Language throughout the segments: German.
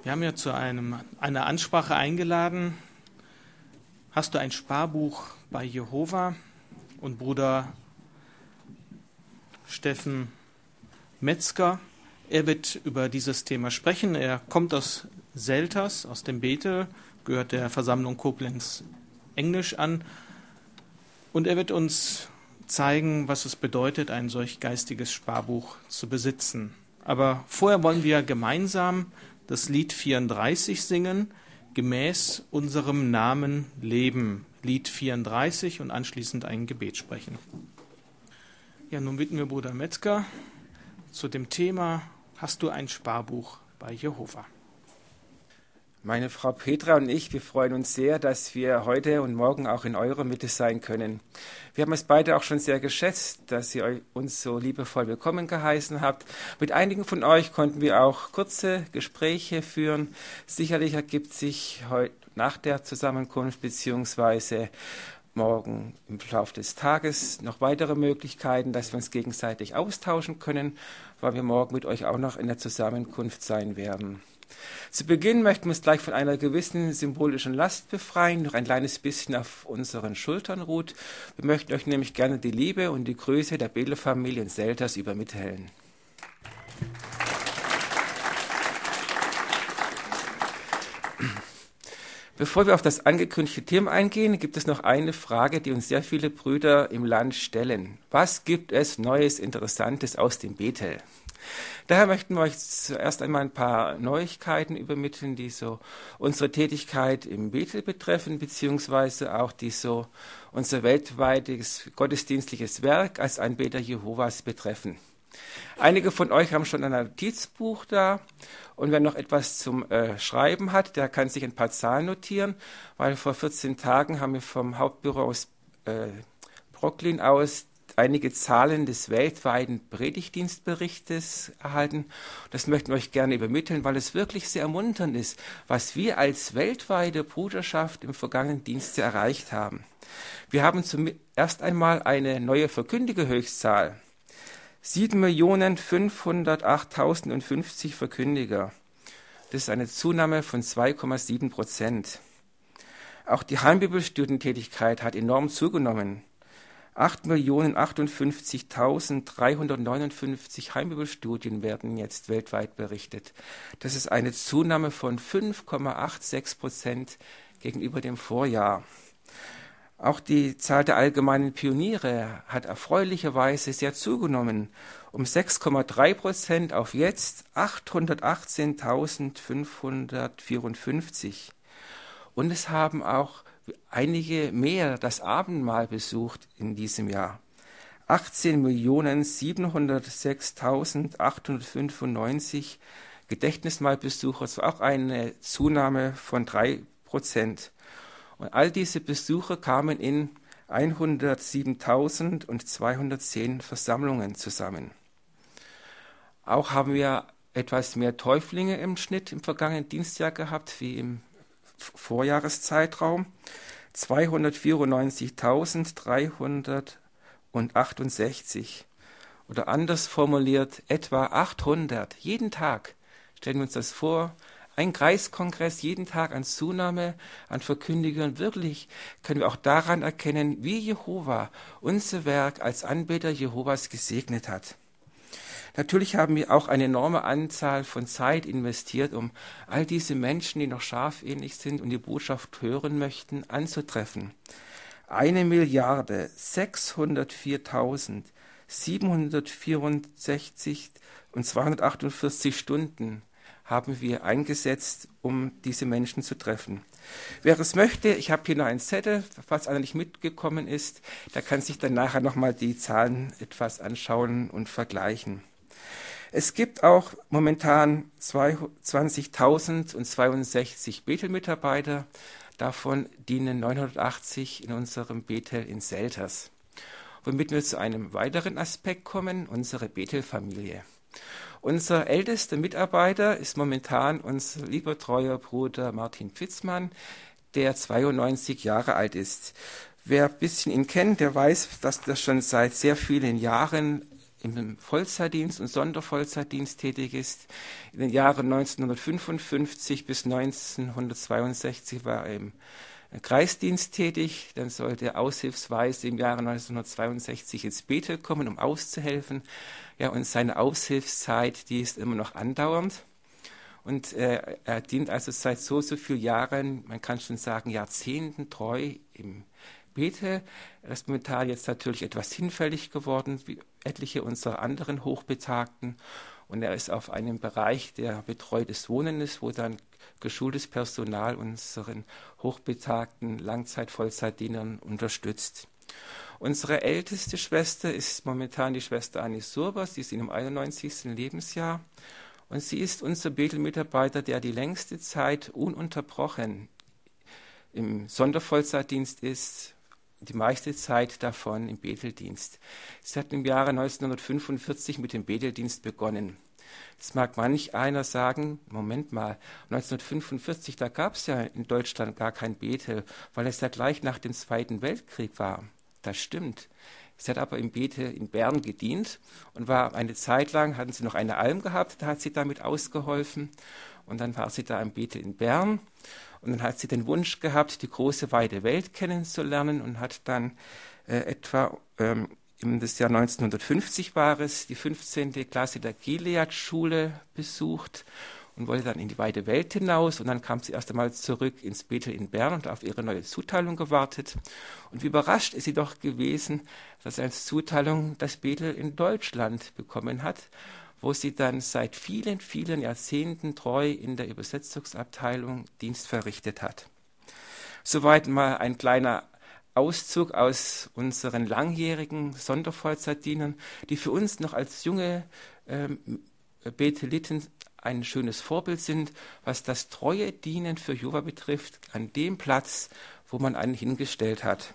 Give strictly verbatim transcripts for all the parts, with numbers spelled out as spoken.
Wir haben ja zu einem, einer Ansprache eingeladen. Hast du ein Sparbuch bei Jehova? Und Bruder Steffen Metzger, er wird über dieses Thema sprechen. Er kommt aus Selters, aus dem Bethel, gehört der Versammlung Koblenz Englisch an. Und er wird uns zeigen, was es bedeutet, ein solch geistiges Sparbuch zu besitzen. Aber vorher wollen wir gemeinsam das Lied vierunddreißig singen, gemäß unserem Namen leben. Lied vierunddreißig und anschließend ein Gebet sprechen. Ja, nun bitten wir Bruder Metzger zu dem Thema, hast du ein Sparbuch bei Jehova? Meine Frau Petra und ich, wir freuen uns sehr, dass wir heute und morgen auch in eurer Mitte sein können. Wir haben es beide auch schon sehr geschätzt, dass ihr uns so liebevoll willkommen geheißen habt. Mit einigen von euch konnten wir auch kurze Gespräche führen. Sicherlich ergibt sich heute nach der Zusammenkunft beziehungsweise morgen im Verlauf des Tages noch weitere Möglichkeiten, dass wir uns gegenseitig austauschen können, weil wir morgen mit euch auch noch in der Zusammenkunft sein werden. Zu Beginn möchten wir uns gleich von einer gewissen symbolischen Last befreien, noch ein kleines bisschen auf unseren Schultern ruht. Wir möchten euch nämlich gerne die Liebe und die Größe der Bethelfamilie in Selters übermitteln. Bevor wir auf das angekündigte Thema eingehen, gibt es noch eine Frage, die uns sehr viele Brüder im Land stellen. Was gibt es Neues, Interessantes aus dem Bethel? Daher möchten wir euch zuerst einmal ein paar Neuigkeiten übermitteln, die so unsere Tätigkeit im Bethel betreffen, beziehungsweise auch die so unser weltweites gottesdienstliches Werk als Anbeter Jehovas betreffen. Einige von euch haben schon ein Notizbuch da und wer noch etwas zum äh, Schreiben hat, der kann sich ein paar Zahlen notieren, weil vor vierzehn Tagen haben wir vom Hauptbüro aus äh, Brooklyn aus einige Zahlen des weltweiten Predigtdienstberichtes erhalten. Das möchten wir euch gerne übermitteln, weil es wirklich sehr ermunternd ist, was wir als weltweite Bruderschaft im vergangenen Dienst erreicht haben. Wir haben zuerst einmal eine neue Verkündigerhöchstzahl. sieben Millionen fünfhundertachttausendfünfzig Verkündiger. Das ist eine Zunahme von zwei Komma sieben Prozent. Auch die Heimbibelstudientätigkeit hat enorm zugenommen. acht Millionen achtundfünfzigtausenddreihundertneunundfünfzig Heimbibelstudien werden jetzt weltweit berichtet. Das ist eine Zunahme von fünf Komma sechsundachtzig Prozent gegenüber dem Vorjahr. Auch die Zahl der allgemeinen Pioniere hat erfreulicherweise sehr zugenommen, um sechs Komma drei Prozent auf jetzt achthundertachtzehntausendfünfhundertvierundfünfzig. Und es haben auch einige mehr das Abendmahl besucht in diesem Jahr. achtzehn Millionen siebenhundertsechstausendachthundertfünfundneunzig Gedächtnismahlbesucher, das war auch eine Zunahme von drei Prozent. Und all diese Besucher kamen in hundertsiebentausendzweihundertzehn Versammlungen zusammen. Auch haben wir etwas mehr Täuflinge im Schnitt im vergangenen Dienstjahr gehabt, wie im Vorjahreszeitraum. zweihundertvierundneunzigtausenddreihundertachtundsechzig. Oder anders formuliert, etwa achthundert. Jeden Tag stellen wir uns das vor. Ein Kreiskongress, jeden Tag an Zunahme, an Verkündigern. Wirklich können wir auch daran erkennen, wie Jehova unser Werk als Anbeter Jehovas gesegnet hat. Natürlich haben wir auch eine enorme Anzahl von Zeit investiert, um all diese Menschen, die noch schafähnlich sind und die Botschaft hören möchten, anzutreffen. Eine Milliarde sechshundertviertausendsiebenhundertvierundsechzig und zweihundertachtundvierzig Stunden haben wir eingesetzt, um diese Menschen zu treffen. Wer es möchte, ich habe hier noch einen Zettel, falls einer nicht mitgekommen ist, der kann sich dann nachher nochmal die Zahlen etwas anschauen und vergleichen. Es gibt auch momentan zwanzigtausendzweiundsechzig Bethel-Mitarbeiter, davon dienen neunhundertachtzig in unserem Bethel in Selters. Womit wir zu einem weiteren Aspekt kommen, unsere Bethel-Familie. Unser ältester Mitarbeiter ist momentan unser lieber treuer Bruder Martin Pfitzmann, der zweiundneunzig Jahre alt ist. Wer ein bisschen ihn kennt, der weiß, dass das schon seit sehr vielen Jahren im Vollzeitdienst und Sondervollzeitdienst tätig ist. In den Jahren neunzehnhundertfünfundfünfzig bis neunzehnhundertzweiundsechzig war er im Kreisdienst tätig. Dann sollte er aushilfsweise im Jahre neunzehnhundertzweiundsechzig ins Bethel kommen, um auszuhelfen. Ja, und seine Aushilfszeit, die ist immer noch andauernd. Und äh, er dient also seit so, so vielen Jahren, man kann schon sagen Jahrzehnten treu im Bethel. Er ist momentan jetzt natürlich etwas hinfällig geworden, wie etliche unserer anderen Hochbetagten. Und er ist auf einem Bereich, der betreutes Wohnen ist, wo dann geschultes Personal unseren hochbetagten Langzeit-Vollzeitdienern unterstützt. Unsere älteste Schwester ist momentan die Schwester Annie Surber. Sie ist in ihrem einundneunzigsten Lebensjahr. Und sie ist unser Bethel-Mitarbeiter, der die längste Zeit ununterbrochen im Sondervollzeitdienst ist, die meiste Zeit davon im Betheldienst. Sie hat im Jahre neunzehnhundertfünfundvierzig mit dem Betheldienst begonnen. Jetzt mag manch einer sagen, Moment mal, neunzehnhundertfünfundvierzig, da gab es ja in Deutschland gar kein Bethel, weil es ja gleich nach dem Zweiten Weltkrieg war. Das stimmt. Sie hat aber im Bethel in Bern gedient und war eine Zeit lang, hatten sie noch eine Alm gehabt, da hat sie damit ausgeholfen. Und dann war sie da im Bethel in Bern. Und dann hat sie den Wunsch gehabt, die große, weite Welt kennenzulernen und hat dann äh, etwa ähm, im das Jahr neunzehnhundertfünfzig war es, die fünfzehnte Klasse der Gilead-Schule besucht und wollte dann in die weite Welt hinaus. Und dann kam sie erst einmal zurück ins Bethel in Bern und auf ihre neue Zuteilung gewartet. Und wie überrascht ist sie doch gewesen, dass sie als Zuteilung das Bethel in Deutschland bekommen hat, wo sie dann seit vielen, vielen Jahrzehnten treu in der Übersetzungsabteilung Dienst verrichtet hat. Soweit mal ein kleiner Auszug aus unseren langjährigen Sondervollzeitdienern, die für uns noch als junge ähm, Betheliten ein schönes Vorbild sind, was das treue Dienen für Jehova betrifft, an dem Platz, wo man einen hingestellt hat.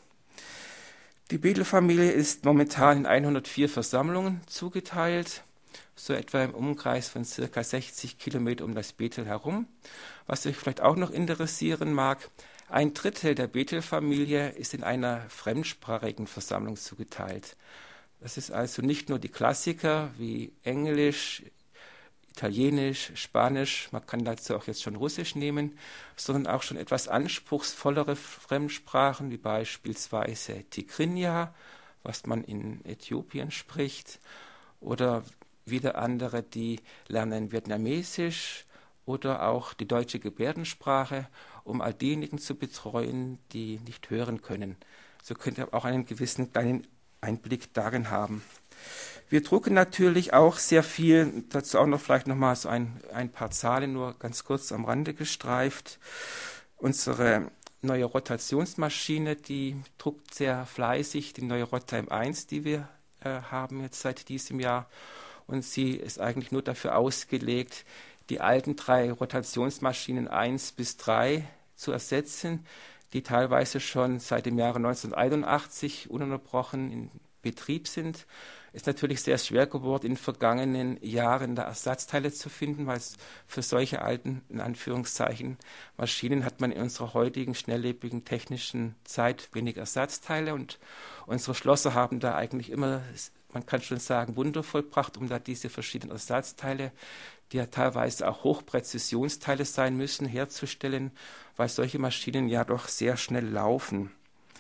Die Bethel-Familie ist momentan in hundertvier Versammlungen zugeteilt, so etwa im Umkreis von circa sechzig Kilometer um das Bethel herum. Was euch vielleicht auch noch interessieren mag, ein Drittel der Bethel-Familie ist in einer fremdsprachigen Versammlung zugeteilt. Das ist also nicht nur die Klassiker wie Englisch, Italienisch, Spanisch, man kann dazu auch jetzt schon Russisch nehmen, sondern auch schon etwas anspruchsvollere Fremdsprachen, wie beispielsweise Tigrinya, was man in Äthiopien spricht, oder wieder andere, die lernen Vietnamesisch oder auch die deutsche Gebärdensprache, um all diejenigen zu betreuen, die nicht hören können. So könnt ihr auch einen gewissen kleinen Einblick darin haben. Wir drucken natürlich auch sehr viel, dazu auch noch vielleicht nochmal so ein, ein paar Zahlen, nur ganz kurz am Rande gestreift. Unsere neue Rotationsmaschine, die druckt sehr fleißig, die neue Rottime eins, die wir äh, haben jetzt seit diesem Jahr. Und sie ist eigentlich nur dafür ausgelegt, die alten drei Rotationsmaschinen eins bis drei zu ersetzen, die teilweise schon seit dem Jahre neunzehnhunderteinundachtzig ununterbrochen in Betrieb sind. Ist natürlich sehr schwer geworden, in den vergangenen Jahren da Ersatzteile zu finden, weil es für solche alten, in Anführungszeichen, Maschinen hat man in unserer heutigen, schnelllebigen technischen Zeit wenig Ersatzteile. Und unsere Schlosser haben da eigentlich immer, man kann schon sagen, Wunder vollbracht, um da diese verschiedenen Ersatzteile, die ja teilweise auch Hochpräzisionsteile sein müssen, herzustellen, weil solche Maschinen ja doch sehr schnell laufen.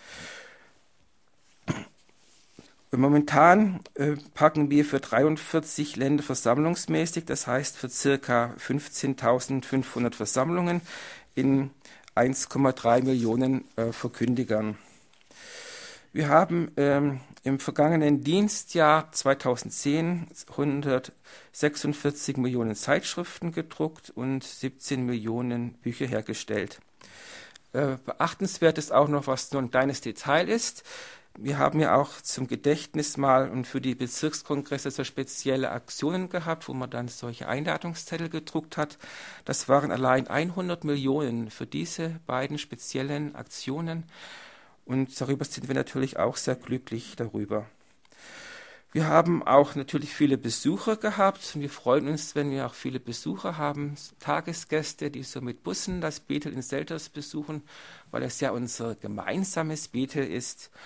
Momentan äh, packen wir für dreiundvierzig Länder versammlungsmäßig, das heißt für circa fünfzehntausendfünfhundert Versammlungen in eins Komma drei Millionen äh, Verkündigern. Wir haben ähm, im vergangenen Dienstjahr zweitausendzehn hundertsechsundvierzig Millionen Zeitschriften gedruckt und siebzehn Millionen Bücher hergestellt. Äh, beachtenswert ist auch noch, was nur ein kleines Detail ist. Wir haben ja auch zum Gedächtnis mal und für die Bezirkskongresse so spezielle Aktionen gehabt, wo man dann solche Einladungszettel gedruckt hat. Das waren allein hundert Millionen für diese beiden speziellen Aktionen. Und darüber sind wir natürlich auch sehr glücklich darüber. Wir haben auch natürlich viele Besucher gehabt und wir freuen uns, wenn wir auch viele Besucher haben, Tagesgäste, die so mit Bussen das Bethel in Selters besuchen, weil es ja unser gemeinsames Bethel ist.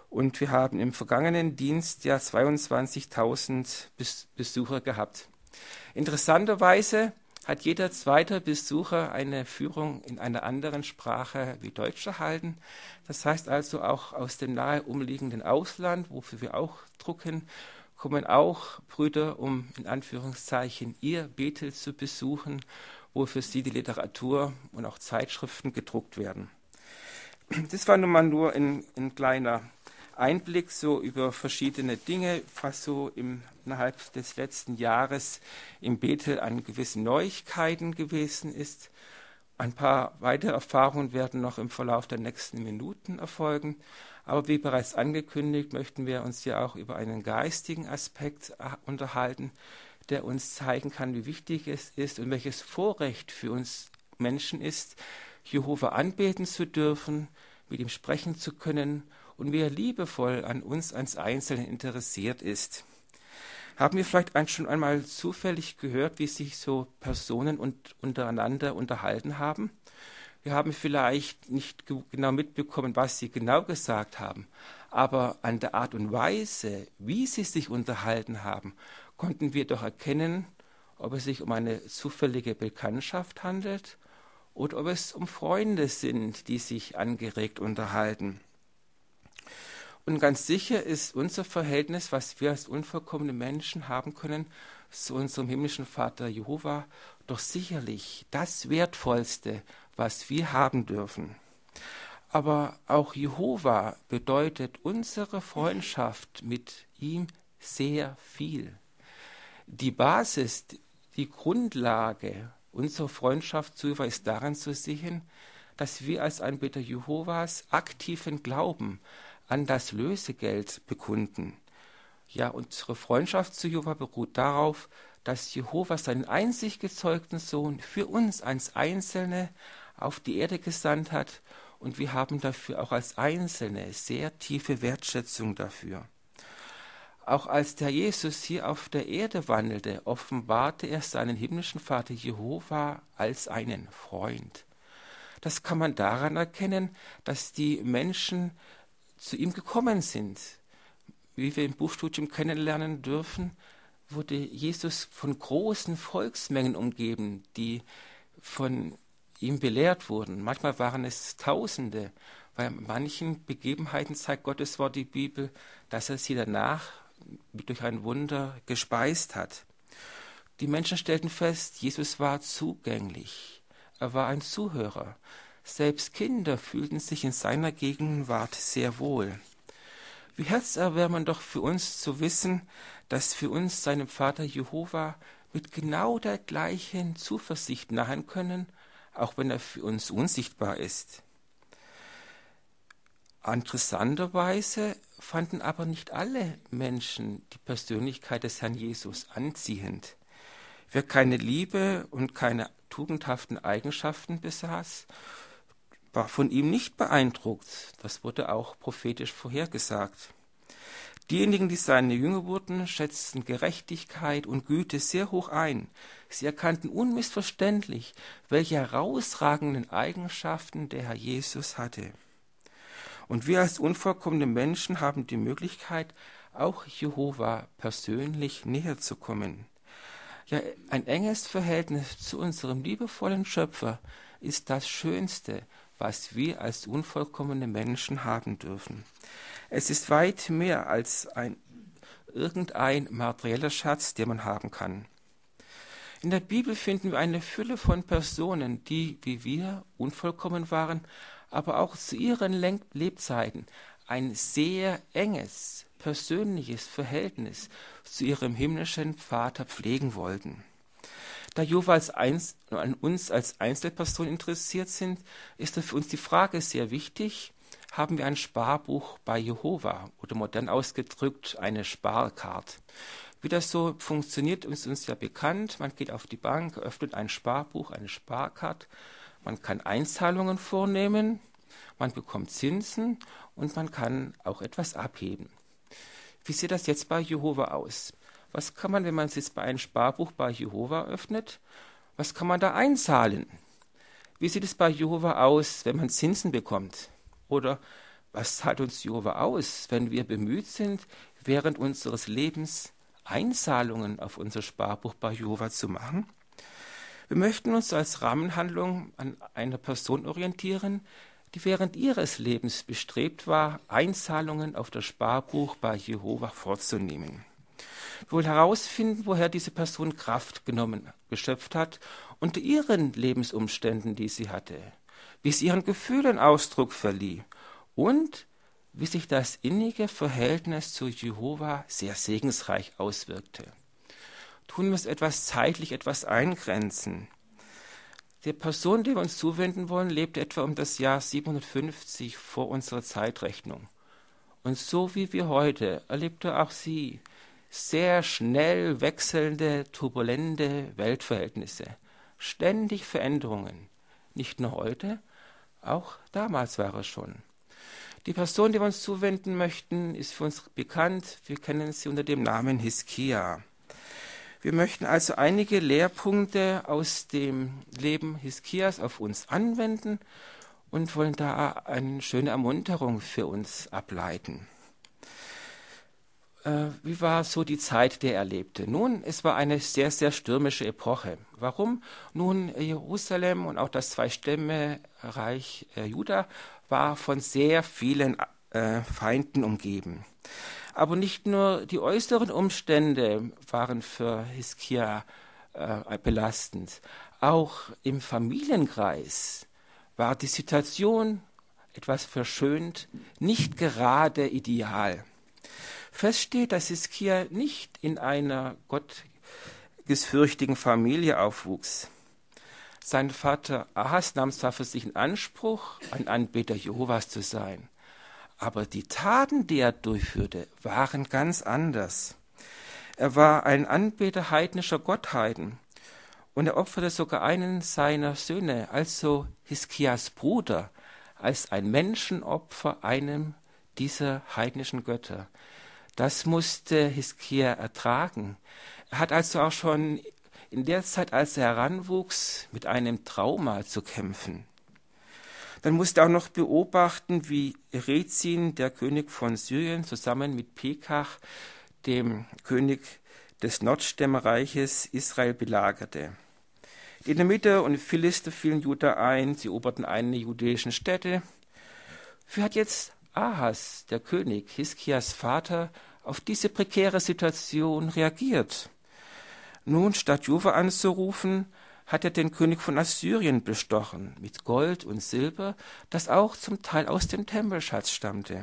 Und wir haben im vergangenen Dienst ja zweiundzwanzigtausend Bes- Besucher gehabt. Interessanterweise hat jeder zweite Besucher eine Führung in einer anderen Sprache wie Deutsch erhalten. Das heißt also, auch aus dem nahe umliegenden Ausland, wofür wir auch drucken, kommen auch Brüder, um in Anführungszeichen ihr Bethel zu besuchen, wo für sie die Literatur und auch Zeitschriften gedruckt werden. Das war nun mal nur ein, ein kleiner Einblick so über verschiedene Dinge, was so im, innerhalb des letzten Jahres im Bethel an gewissen Neuigkeiten gewesen ist. Ein paar weitere Erfahrungen werden noch im Verlauf der nächsten Minuten erfolgen. Aber wie bereits angekündigt, möchten wir uns ja auch über einen geistigen Aspekt unterhalten, der uns zeigen kann, wie wichtig es ist und welches Vorrecht für uns Menschen ist, Jehova anbeten zu dürfen, mit ihm sprechen zu können und wie er liebevoll an uns als Einzelnen interessiert ist. Haben wir vielleicht schon einmal zufällig gehört, wie sich so Personen und untereinander unterhalten haben? Wir haben vielleicht nicht genau mitbekommen, was sie genau gesagt haben, aber an der Art und Weise, wie sie sich unterhalten haben, konnten wir doch erkennen, ob es sich um eine zufällige Bekanntschaft handelt oder ob es um Freunde sind, die sich angeregt unterhalten. Und ganz sicher ist unser Verhältnis, was wir als unvollkommene Menschen haben können, zu unserem himmlischen Vater Jehova, doch sicherlich das Wertvollste, was wir haben dürfen. Aber auch Jehova bedeutet unsere Freundschaft mit ihm sehr viel. Die Basis, die Grundlage unserer Freundschaft zu Jehova ist daran zu sehen, dass wir als Anbeter Jehovas aktiven Glauben an das Lösegeld bekunden. Ja, unsere Freundschaft zu Jehova beruht darauf, dass Jehova seinen einzig gezeugten Sohn für uns als Einzelne auf die Erde gesandt hat und wir haben dafür auch als Einzelne sehr tiefe Wertschätzung dafür. Auch als der Jesus hier auf der Erde wandelte, offenbarte er seinen himmlischen Vater Jehova als einen Freund. Das kann man daran erkennen, dass die Menschen zu ihm gekommen sind. Wie wir im Buchstudium kennenlernen dürfen, wurde Jesus von großen Volksmengen umgeben, die von ihm belehrt wurden. Manchmal waren es Tausende. Bei manchen Begebenheiten zeigt Gottes Wort, die Bibel, dass er sie danach durch ein Wunder gespeist hat. Die Menschen stellten fest, Jesus war zugänglich. Er war ein Zuhörer. Selbst Kinder fühlten sich in seiner Gegenwart sehr wohl. Wie herzerwärmend doch für uns zu wissen, dass für uns seinem Vater Jehova mit genau der gleichen Zuversicht nahen können, auch wenn er für uns unsichtbar ist. Interessanterweise fanden aber nicht alle Menschen die Persönlichkeit des Herrn Jesus anziehend. Wer keine Liebe und keine tugendhaften Eigenschaften besaß, war von ihm nicht beeindruckt. Das wurde auch prophetisch vorhergesagt. Diejenigen, die seine Jünger wurden, schätzten Gerechtigkeit und Güte sehr hoch ein. Sie erkannten unmissverständlich, welche herausragenden Eigenschaften der Herr Jesus hatte. Und wir als unvollkommene Menschen haben die Möglichkeit, auch Jehova persönlich näher zu kommen. Ja, ein enges Verhältnis zu unserem liebevollen Schöpfer ist das Schönste, was wir als unvollkommene Menschen haben dürfen. Es ist weit mehr als ein, irgendein materieller Schatz, den man haben kann. In der Bibel finden wir eine Fülle von Personen, die, wie wir, unvollkommen waren, aber auch zu ihren Lebzeiten ein sehr enges, persönliches Verhältnis zu ihrem himmlischen Vater pflegen wollten. Da Jehova als Einz- an uns als Einzelperson interessiert sind, ist für uns die Frage sehr wichtig, haben wir ein Sparbuch bei Jehova oder modern ausgedrückt eine Sparkarte. Wie das so funktioniert, ist uns ja bekannt. Man geht auf die Bank, öffnet ein Sparbuch, eine Sparkarte. Man kann Einzahlungen vornehmen, man bekommt Zinsen und man kann auch etwas abheben. Wie sieht das jetzt bei Jehova aus? Was kann man, wenn man es jetzt bei einem Sparbuch bei Jehova öffnet, was kann man da einzahlen? Wie sieht es bei Jehova aus, wenn man Zinsen bekommt? Oder Was zahlt uns Jehova aus, wenn wir bemüht sind, während unseres Lebens Einzahlungen auf unser Sparbuch bei Jehova zu machen? Wir möchten uns als Rahmenhandlung an einer Person orientieren, die während ihres Lebens bestrebt war, Einzahlungen auf das Sparbuch bei Jehova vorzunehmen. Wir wollen herausfinden, woher diese Person Kraft genommen, geschöpft hat, unter ihren Lebensumständen, die sie hatte, wie sie ihren Gefühlen Ausdruck verlieh und wie sich das innige Verhältnis zu Jehova sehr segensreich auswirkte. Tun wir es etwas zeitlich, etwas eingrenzen. Die Person, die wir uns zuwenden wollen, lebte etwa um das Jahr siebenhundertfünfzig vor unserer Zeitrechnung. Und so wie wir heute erlebte auch sie sehr schnell wechselnde, turbulente Weltverhältnisse, ständig Veränderungen. Nicht nur heute, auch damals war es schon. Die Person, die wir uns zuwenden möchten, ist für uns bekannt. Wir kennen sie unter dem Namen Hiskia. Wir möchten also einige Lehrpunkte aus dem Leben Hiskias auf uns anwenden und wollen da eine schöne Ermunterung für uns ableiten. Äh, wie war so die Zeit, die er lebte? Nun, es war eine sehr, sehr stürmische Epoche. Warum? Nun, Jerusalem und auch das Zwei-Stämme-Reich äh, Juda war von sehr vielen äh, Feinden umgeben. Aber nicht nur die äußeren Umstände waren für Hiskia äh, belastend. Auch im Familienkreis war die Situation, etwas verschönt, nicht gerade ideal. Fest steht, dass Hiskia nicht in einer gottesfürchtigen Familie aufwuchs. Sein Vater Ahas nahm zwar für sich in Anspruch, ein Anbeter Jehovas zu sein, aber die Taten, die er durchführte, waren ganz anders. Er war ein Anbeter heidnischer Gottheiten und er opferte sogar einen seiner Söhne, also Hiskias Bruder, als ein Menschenopfer einem dieser heidnischen Götter. Das musste Hiskia ertragen. Er hat also auch schon in der Zeit, als er heranwuchs, mit einem Trauma zu kämpfen. Dann musste er auch noch beobachten, wie Rezin, der König von Syrien, zusammen mit Pekach, dem König des Nordstämmereiches, Israel belagerte. Die Edomiter und Philister fielen Juda ein, sie eroberten eine jüdischen Städte. Wie hat jetzt Ahas, der König, Hiskias Vater, auf diese prekäre Situation reagiert? Nun, statt Jehova anzurufen, hat er den König von Assyrien bestochen, mit Gold und Silber, das auch zum Teil aus dem Tempelschatz stammte.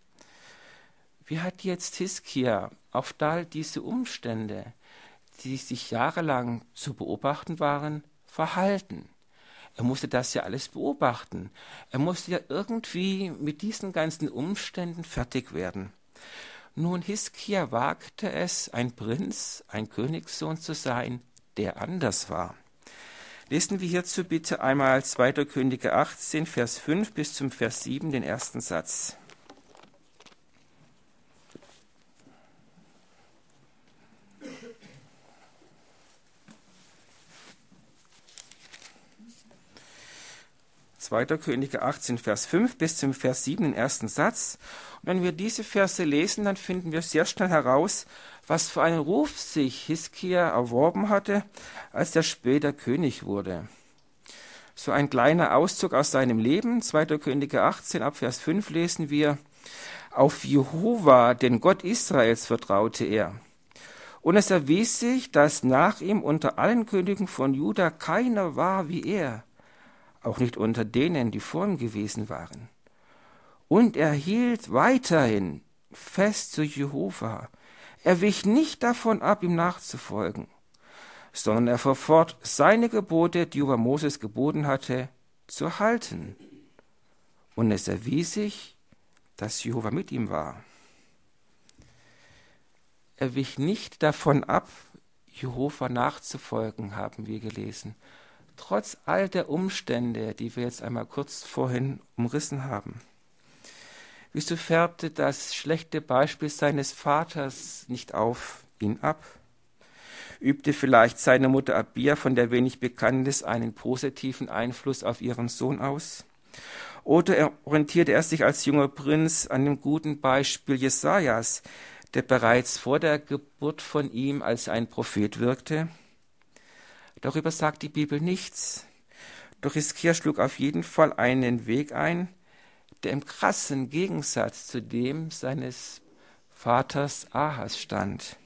Wie hat jetzt Hiskia auf all diese Umstände, die sich jahrelang zu beobachten waren, verhalten? Er musste das ja alles beobachten. Er musste ja irgendwie mit diesen ganzen Umständen fertig werden. Nun, Hiskia wagte es, ein Prinz, ein Königssohn zu sein, der anders war. Lesen wir hierzu bitte einmal zweiter Könige achtzehn, Vers fünf bis zum Vers sieben, den ersten Satz. zweiter Könige achtzehn, Vers fünf bis zum Vers sieben, den ersten Satz. Und wenn wir diese Verse lesen, dann finden wir sehr schnell heraus, was für einen Ruf sich Hiskia erworben hatte, als er später König wurde. So ein kleiner Auszug aus seinem Leben, zweiter Könige achtzehn, ab Vers fünf lesen wir: Auf Jehova, den Gott Israels, vertraute er. Und es erwies sich, dass nach ihm unter allen Königen von Juda keiner war wie er, auch nicht unter denen, die vor ihm gewesen waren. Und er hielt weiterhin fest zu Jehova. Er wich nicht davon ab, ihm nachzufolgen, sondern er verfort seine Gebote, die Jehova Moses geboten hatte, zu halten. Und es erwies sich, dass Jehova mit ihm war. Er wich nicht davon ab, Jehova nachzufolgen, haben wir gelesen. Trotz all der Umstände, die wir jetzt einmal kurz vorhin umrissen haben. Wieso färbte das schlechte Beispiel seines Vaters nicht auf ihn ab? Übte vielleicht seine Mutter Abia, von der wenig bekannt ist, einen positiven Einfluss auf ihren Sohn aus? Oder orientierte er sich als junger Prinz an dem guten Beispiel Jesajas, der bereits vor der Geburt von ihm als ein Prophet wirkte? Darüber sagt die Bibel nichts. Doch Hiskia schlug auf jeden Fall einen Weg ein, der im krassen Gegensatz zu dem seines Vaters Ahas stand.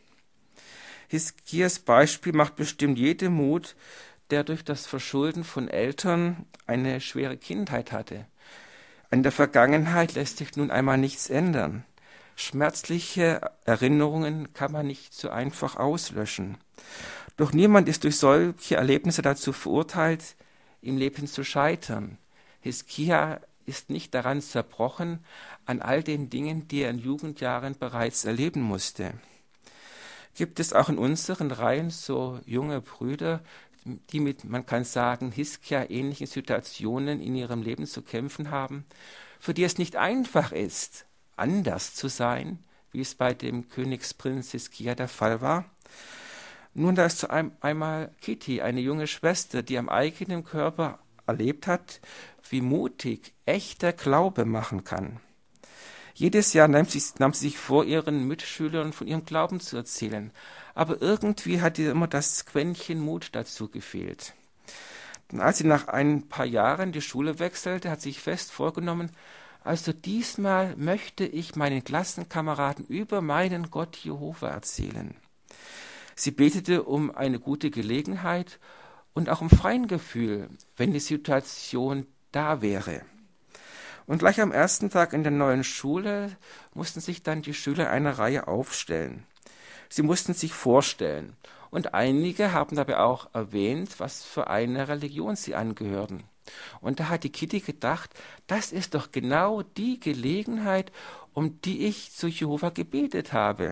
Hiskias Beispiel macht bestimmt jedem Mut, der durch das Verschulden von Eltern eine schwere Kindheit hatte. An der Vergangenheit lässt sich nun einmal nichts ändern. Schmerzliche Erinnerungen kann man nicht so einfach auslöschen. Doch niemand ist durch solche Erlebnisse dazu verurteilt, im Leben zu scheitern. Hiskia ist nicht daran zerbrochen, an all den Dingen, die er in Jugendjahren bereits erleben musste. Gibt es auch in unseren Reihen so junge Brüder, die mit, man kann sagen, Hiskia-ähnlichen Situationen in ihrem Leben zu kämpfen haben, für die es nicht einfach ist, anders zu sein, wie es bei dem Königsprinz Hiskia der Fall war? Nun, da ist zu einem einmal Kitty, eine junge Schwester, die am eigenen Körper erlebt hat, wie mutig echter Glaube machen kann. Jedes Jahr nahm sie, nahm sie sich vor, ihren Mitschülern von ihrem Glauben zu erzählen. Aber irgendwie hat ihr immer das Quäntchen Mut dazu gefehlt. Und als sie nach ein paar Jahren die Schule wechselte, hat sie sich fest vorgenommen, also diesmal möchte ich meinen Klassenkameraden über meinen Gott Jehova erzählen. Sie betete um eine gute Gelegenheit und auch um freien Gefühl, wenn die Situation da wäre. Und gleich am ersten Tag in der neuen Schule mussten sich dann die Schüler einer Reihe aufstellen. Sie mussten sich vorstellen. Und einige haben dabei auch erwähnt, was für eine Religion sie angehörten. Und da hat die Kitty gedacht, das ist doch genau die Gelegenheit, um die ich zu Jehova gebetet habe.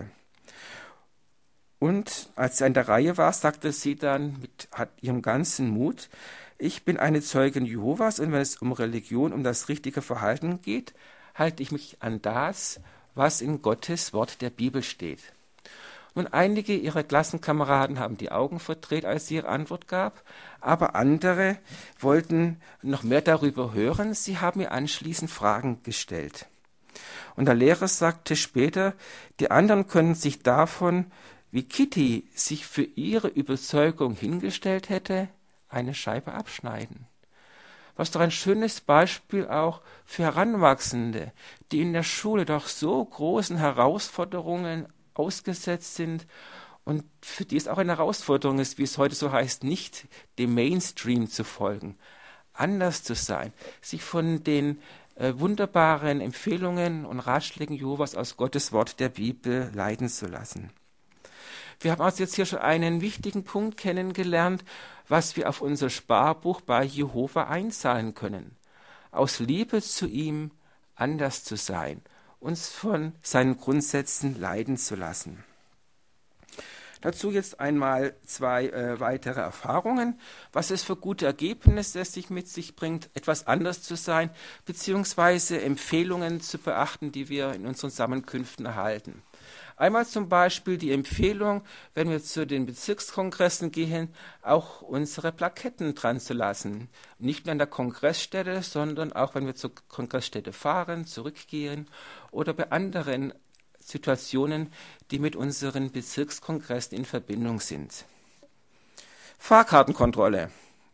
Und als sie an der Reihe war, sagte sie dann mit ihrem ganzen Mut, ich bin eine Zeugin Jehovas und wenn es um Religion, um das richtige Verhalten geht, halte ich mich an das, was in Gottes Wort der Bibel steht. Nun, einige ihrer Klassenkameraden haben die Augen verdreht, als sie ihre Antwort gab, aber andere wollten noch mehr darüber hören. Sie haben ihr anschließend Fragen gestellt. Und der Lehrer sagte später, die anderen können sich davon, wie Kitty sich für ihre Überzeugung hingestellt hätte, eine Scheibe abschneiden. Was doch ein schönes Beispiel auch für Heranwachsende, die in der Schule doch so großen Herausforderungen ausgesetzt sind und für die es auch eine Herausforderung ist, wie es heute so heißt, nicht dem Mainstream zu folgen, anders zu sein, sich von den äh, wunderbaren Empfehlungen und Ratschlägen Jehovas aus Gottes Wort der Bibel leiten zu lassen. Wir haben also jetzt hier schon einen wichtigen Punkt kennengelernt, was wir auf unser Sparbuch bei Jehova einzahlen können. Aus Liebe zu ihm anders zu sein, uns von seinen Grundsätzen leiten zu lassen. Dazu jetzt einmal zwei äh, weitere Erfahrungen, was es für gute Ergebnisse sich mit sich bringt, etwas anders zu sein, beziehungsweise Empfehlungen zu beachten, die wir in unseren Zusammenkünften erhalten. Einmal zum Beispiel die Empfehlung, wenn wir zu den Bezirkskongressen gehen, auch unsere Plaketten dran zu lassen. Nicht nur an der Kongressstätte, sondern auch wenn wir zur Kongressstätte fahren, zurückgehen oder bei anderen Situationen, die mit unseren Bezirkskongressen in Verbindung sind. Fahrkartenkontrolle.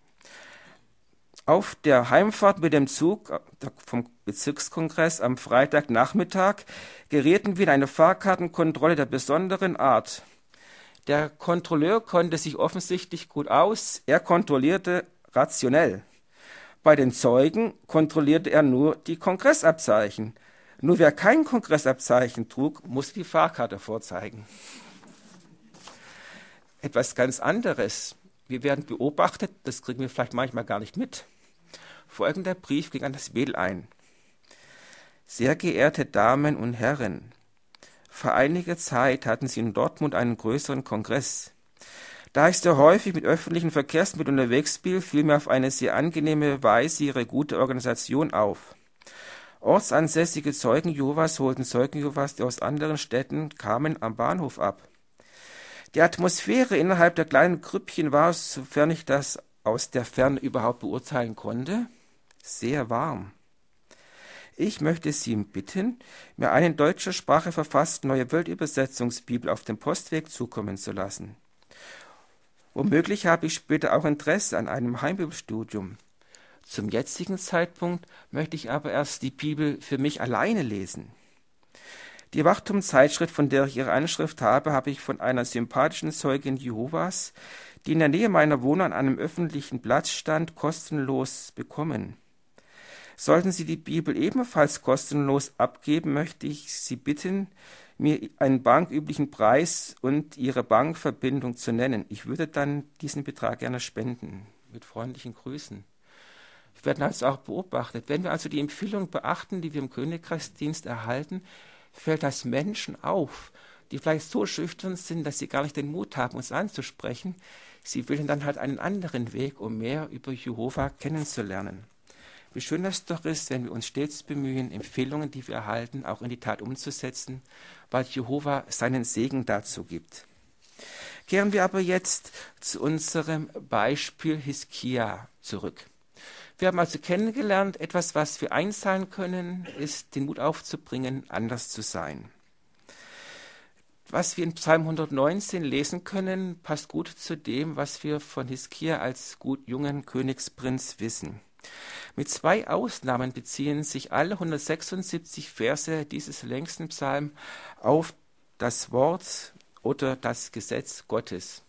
Auf der Heimfahrt mit dem Zug vom Bezirkskongress am Freitagnachmittag gerieten wir in eine Fahrkartenkontrolle der besonderen Art. Der Kontrolleur konnte sich offensichtlich gut aus, er kontrollierte rationell. Bei den Zeugen kontrollierte er nur die Kongressabzeichen. Nur wer kein Kongressabzeichen trug, musste die Fahrkarte vorzeigen. Etwas ganz anderes. Wir werden beobachtet, das kriegen wir vielleicht manchmal gar nicht mit. Folgender Brief ging an das Mädel ein. Sehr geehrte Damen und Herren, vor einiger Zeit hatten Sie in Dortmund einen größeren Kongress. Da ich sehr häufig mit öffentlichen Verkehrsmitteln unterwegs bin, fiel mir auf eine sehr angenehme Weise Ihre gute Organisation auf. Ortsansässige Zeugen Jehovas holten Zeugen Jehovas, die aus anderen Städten kamen, am Bahnhof ab. Die Atmosphäre innerhalb der kleinen Grüppchen war, sofern ich das aus der Ferne überhaupt beurteilen konnte, sehr warm. Ich möchte Sie bitten, mir eine in deutscher Sprache verfasste Neue Weltübersetzungsbibel auf dem Postweg zukommen zu lassen. Womöglich habe ich später auch Interesse an einem Heimbibelstudium. Zum jetzigen Zeitpunkt möchte ich aber erst die Bibel für mich alleine lesen. Die Wachtum-Zeitschrift, von der ich ihre Anschrift habe, habe ich von einer sympathischen Zeugin Jehovas, die in der Nähe meiner Wohnung an einem öffentlichen Platz stand, kostenlos bekommen. Sollten Sie die Bibel ebenfalls kostenlos abgeben, möchte ich Sie bitten, mir einen banküblichen Preis und Ihre Bankverbindung zu nennen. Ich würde dann diesen Betrag gerne spenden. Mit freundlichen Grüßen. Wir werden also auch beobachtet. Wenn wir also die Empfehlung beachten, die wir im Königreichsdienst erhalten, fällt das Menschen auf, die vielleicht so schüchtern sind, dass sie gar nicht den Mut haben, uns anzusprechen. Sie wählen dann halt einen anderen Weg, um mehr über Jehova kennenzulernen. Wie schön es doch ist, wenn wir uns stets bemühen, Empfehlungen, die wir erhalten, auch in die Tat umzusetzen, weil Jehova seinen Segen dazu gibt. Kehren wir aber jetzt zu unserem Beispiel Hiskia zurück. Wir haben also kennengelernt, etwas, was wir einzahlen können, ist, den Mut aufzubringen, anders zu sein. Was wir in Psalm hundertneunzehn lesen können, passt gut zu dem, was wir von Hiskia als gut jungen Königsprinz wissen. Mit zwei Ausnahmen beziehen sich alle hundertsechsundsiebzig Verse dieses längsten Psalms auf das Wort oder das Gesetz Gottes.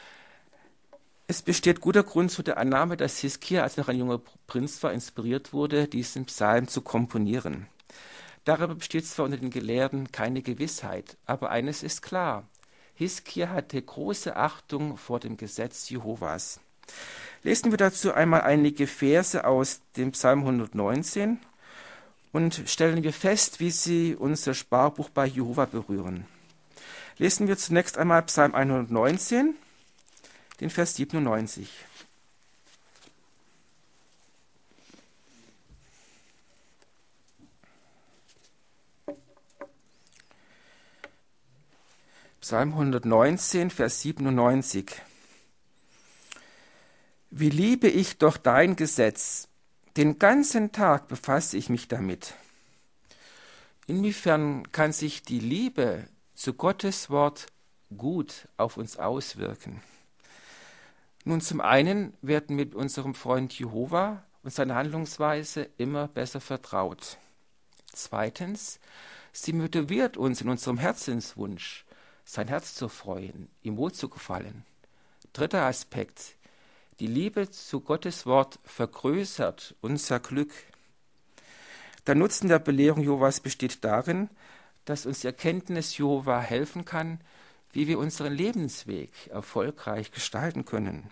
Es besteht guter Grund zu der Annahme, dass Hiskia, als noch ein junger Prinz war, inspiriert wurde, diesen Psalm zu komponieren. Darüber besteht zwar unter den Gelehrten keine Gewissheit, aber eines ist klar: Hiskia hatte große Achtung vor dem Gesetz Jehovas. Lesen wir dazu einmal einige Verse aus dem Psalm hundertneunzehn und stellen wir fest, wie sie unser Sparbuch bei Jehova berühren. Lesen wir zunächst einmal Psalm hundertneunzehn, den Vers siebenundneunzig. Psalm hundertneunzehn, Vers siebenundneunzig. Wie liebe ich doch dein Gesetz, den ganzen Tag befasse ich mich damit. Inwiefern kann sich die Liebe zu Gottes Wort gut auf uns auswirken? Nun, zum einen werden wir mit unserem Freund Jehova und seiner Handlungsweise immer besser vertraut. Zweitens, sie motiviert uns in unserem Herzenswunsch, sein Herz zu freuen, ihm wohl zu gefallen. Dritter Aspekt: Die Liebe zu Gottes Wort vergrößert unser Glück. Der Nutzen der Belehrung Jehovas besteht darin, dass uns die Erkenntnis Jehova helfen kann, wie wir unseren Lebensweg erfolgreich gestalten können.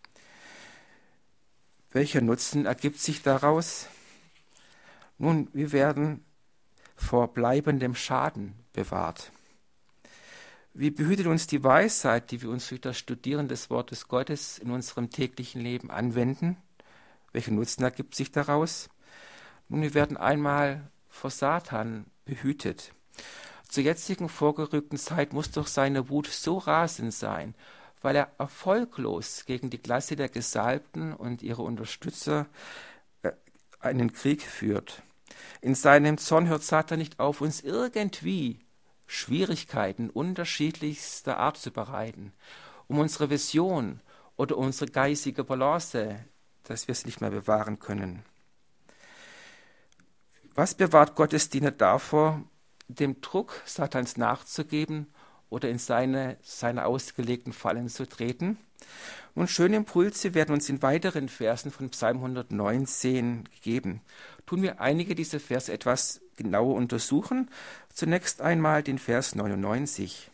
Welcher Nutzen ergibt sich daraus? Nun, wir werden vor bleibendem Schaden bewahrt. Wie behütet uns die Weisheit, die wir uns durch das Studieren des Wortes Gottes in unserem täglichen Leben anwenden? Welchen Nutzen ergibt sich daraus? Nun, wir werden einmal vor Satan behütet. Zur jetzigen vorgerückten Zeit muss doch seine Wut so rasend sein, weil er erfolglos gegen die Klasse der Gesalbten und ihre Unterstützer einen Krieg führt. In seinem Zorn hört Satan nicht auf, uns irgendwie Schwierigkeiten unterschiedlichster Art zu bereiten, um unsere Vision oder unsere geistige Balance, dass wir es nicht mehr bewahren können. Was bewahrt Gottes Diener davor, dem Druck Satans nachzugeben oder in seine, seine ausgelegten Fallen zu treten? Nun, schöne Impulse werden uns in weiteren Versen von Psalm hundertneunzehn gegeben. Tun wir einige dieser Verse etwas genauer untersuchen. Zunächst einmal den Vers neunundneunzig.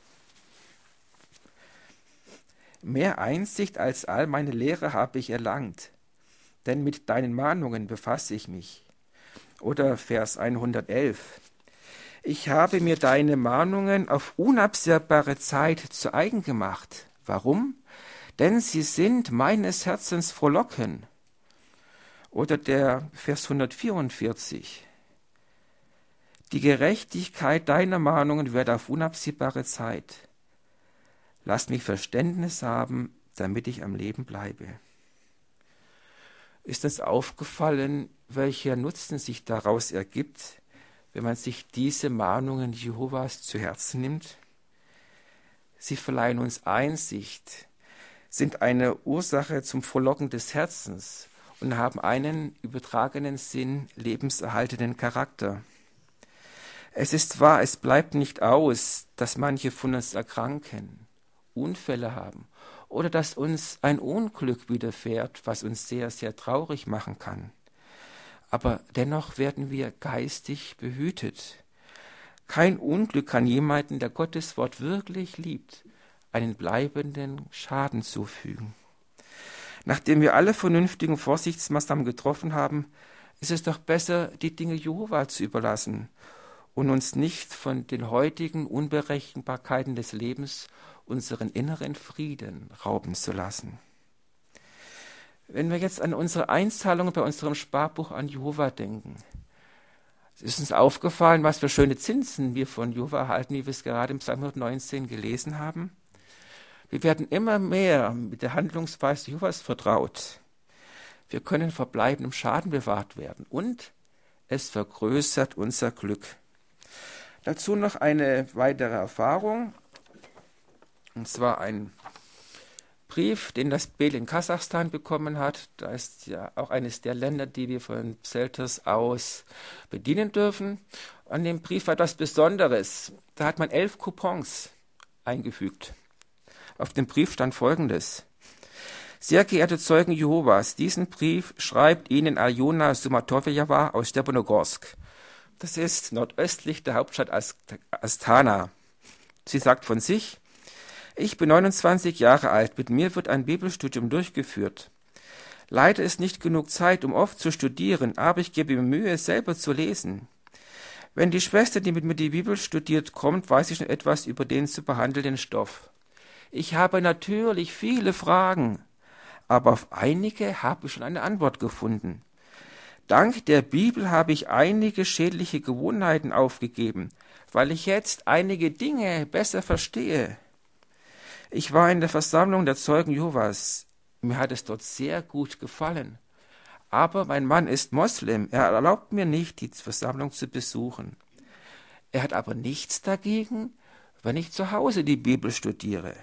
Mehr Einsicht als all meine Lehre habe ich erlangt, denn mit deinen Mahnungen befasse ich mich. Oder Vers hundertelf. Ich habe mir deine Mahnungen auf unabsehbare Zeit zu eigen gemacht. Warum? Denn sie sind meines Herzens Frohlocken. Oder der Vers hundertvierundvierzig. Die Gerechtigkeit deiner Mahnungen wird auf unabsehbare Zeit. Lass mich Verständnis haben, damit ich am Leben bleibe. Ist es aufgefallen, welcher Nutzen sich daraus ergibt, wenn man sich diese Mahnungen Jehovas zu Herzen nimmt? Sie verleihen uns Einsicht, sind eine Ursache zum Frohlocken des Herzens und haben einen übertragenen Sinn lebenserhaltenden Charakter. Es ist wahr, es bleibt nicht aus, dass manche von uns erkranken, Unfälle haben oder dass uns ein Unglück widerfährt, was uns sehr, sehr traurig machen kann. Aber dennoch werden wir geistig behütet. Kein Unglück kann jemanden, der Gottes Wort wirklich liebt, einen bleibenden Schaden zufügen. Nachdem wir alle vernünftigen Vorsichtsmaßnahmen getroffen haben, ist es doch besser, die Dinge Jehova zu überlassen und uns nicht von den heutigen Unberechenbarkeiten des Lebens unseren inneren Frieden rauben zu lassen. Wenn wir jetzt an unsere Einzahlungen bei unserem Sparbuch an Jehova denken, es ist uns aufgefallen, was für schöne Zinsen wir von Jehova erhalten, wie wir es gerade im Psalm hundertneunzehn gelesen haben. Wir werden immer mehr mit der Handlungsweise Jehovas vertraut. Wir können vor bleibendem Schaden bewahrt werden und es vergrößert unser Glück. Dazu noch eine weitere Erfahrung, und zwar ein Brief, den das Bethel in Kasachstan bekommen hat. Da ist ja auch eines der Länder, die wir von Zelters aus bedienen dürfen. An dem Brief war etwas Besonderes. Da hat man elf Coupons eingefügt. Auf dem Brief stand Folgendes: Sehr geehrte Zeugen Jehovas, diesen Brief schreibt Ihnen Aljona Sumatovljewa aus Stephanogorsk. Das ist nordöstlich der Hauptstadt Astana. Sie sagt von sich: Ich bin neunundzwanzig Jahre alt, mit mir wird ein Bibelstudium durchgeführt. Leider ist nicht genug Zeit, um oft zu studieren, aber ich gebe mir Mühe, es selber zu lesen. Wenn die Schwester, die mit mir die Bibel studiert, kommt, weiß ich schon etwas über den zu behandelnden Stoff. Ich habe natürlich viele Fragen, aber auf einige habe ich schon eine Antwort gefunden. Dank der Bibel habe ich einige schädliche Gewohnheiten aufgegeben, weil ich jetzt einige Dinge besser verstehe. Ich war in der Versammlung der Zeugen Jehovas. Mir hat es dort sehr gut gefallen. Aber mein Mann ist Moslem. Er erlaubt mir nicht, die Versammlung zu besuchen. Er hat aber nichts dagegen, wenn ich zu Hause die Bibel studiere.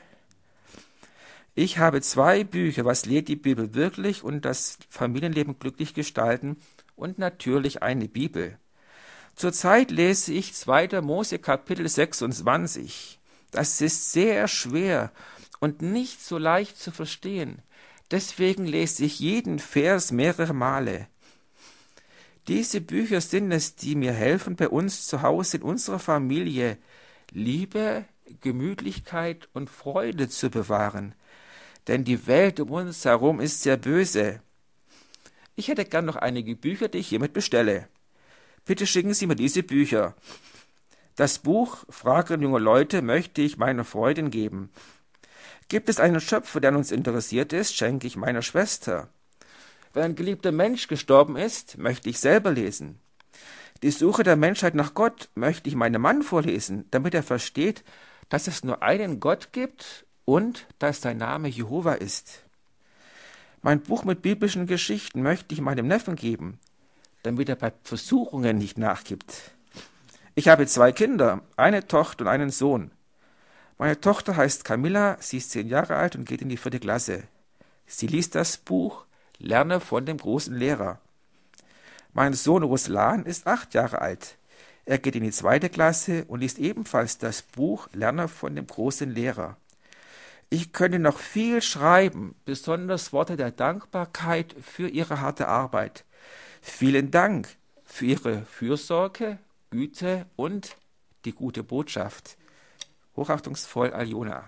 Ich habe zwei Bücher, was lehrt die Bibel wirklich und das Familienleben glücklich gestalten, und natürlich eine Bibel. Zurzeit lese ich zweiter Mose Kapitel sechsundzwanzig. Das ist sehr schwer und nicht so leicht zu verstehen. Deswegen lese ich jeden Vers mehrere Male. Diese Bücher sind es, die mir helfen, bei uns zu Hause in unserer Familie Liebe, Gemütlichkeit und Freude zu bewahren. Denn die Welt um uns herum ist sehr böse. Ich hätte gern noch einige Bücher, die ich hiermit bestelle. Bitte schicken Sie mir diese Bücher. Das Buch Fragen junger Leute möchte ich meiner Freundin geben. Gibt es einen Schöpfer, der an uns interessiert ist, schenke ich meiner Schwester. Wenn ein geliebter Mensch gestorben ist, möchte ich selber lesen. Die Suche der Menschheit nach Gott möchte ich meinem Mann vorlesen, damit er versteht, dass es nur einen Gott gibt und dass sein Name Jehova ist. Mein Buch mit biblischen Geschichten möchte ich meinem Neffen geben, damit er bei Versuchungen nicht nachgibt. Ich habe zwei Kinder, eine Tochter und einen Sohn. Meine Tochter heißt Camilla, sie ist zehn Jahre alt und geht in die vierte Klasse. Sie liest das Buch Lerne von dem großen Lehrer. Mein Sohn Ruslan ist acht Jahre alt. Er geht in die zweite Klasse und liest ebenfalls das Buch Lerne von dem großen Lehrer. Ich könnte noch viel schreiben, besonders Worte der Dankbarkeit für Ihre harte Arbeit. Vielen Dank für Ihre Fürsorge, Güte und die gute Botschaft. Hochachtungsvoll, Aljona.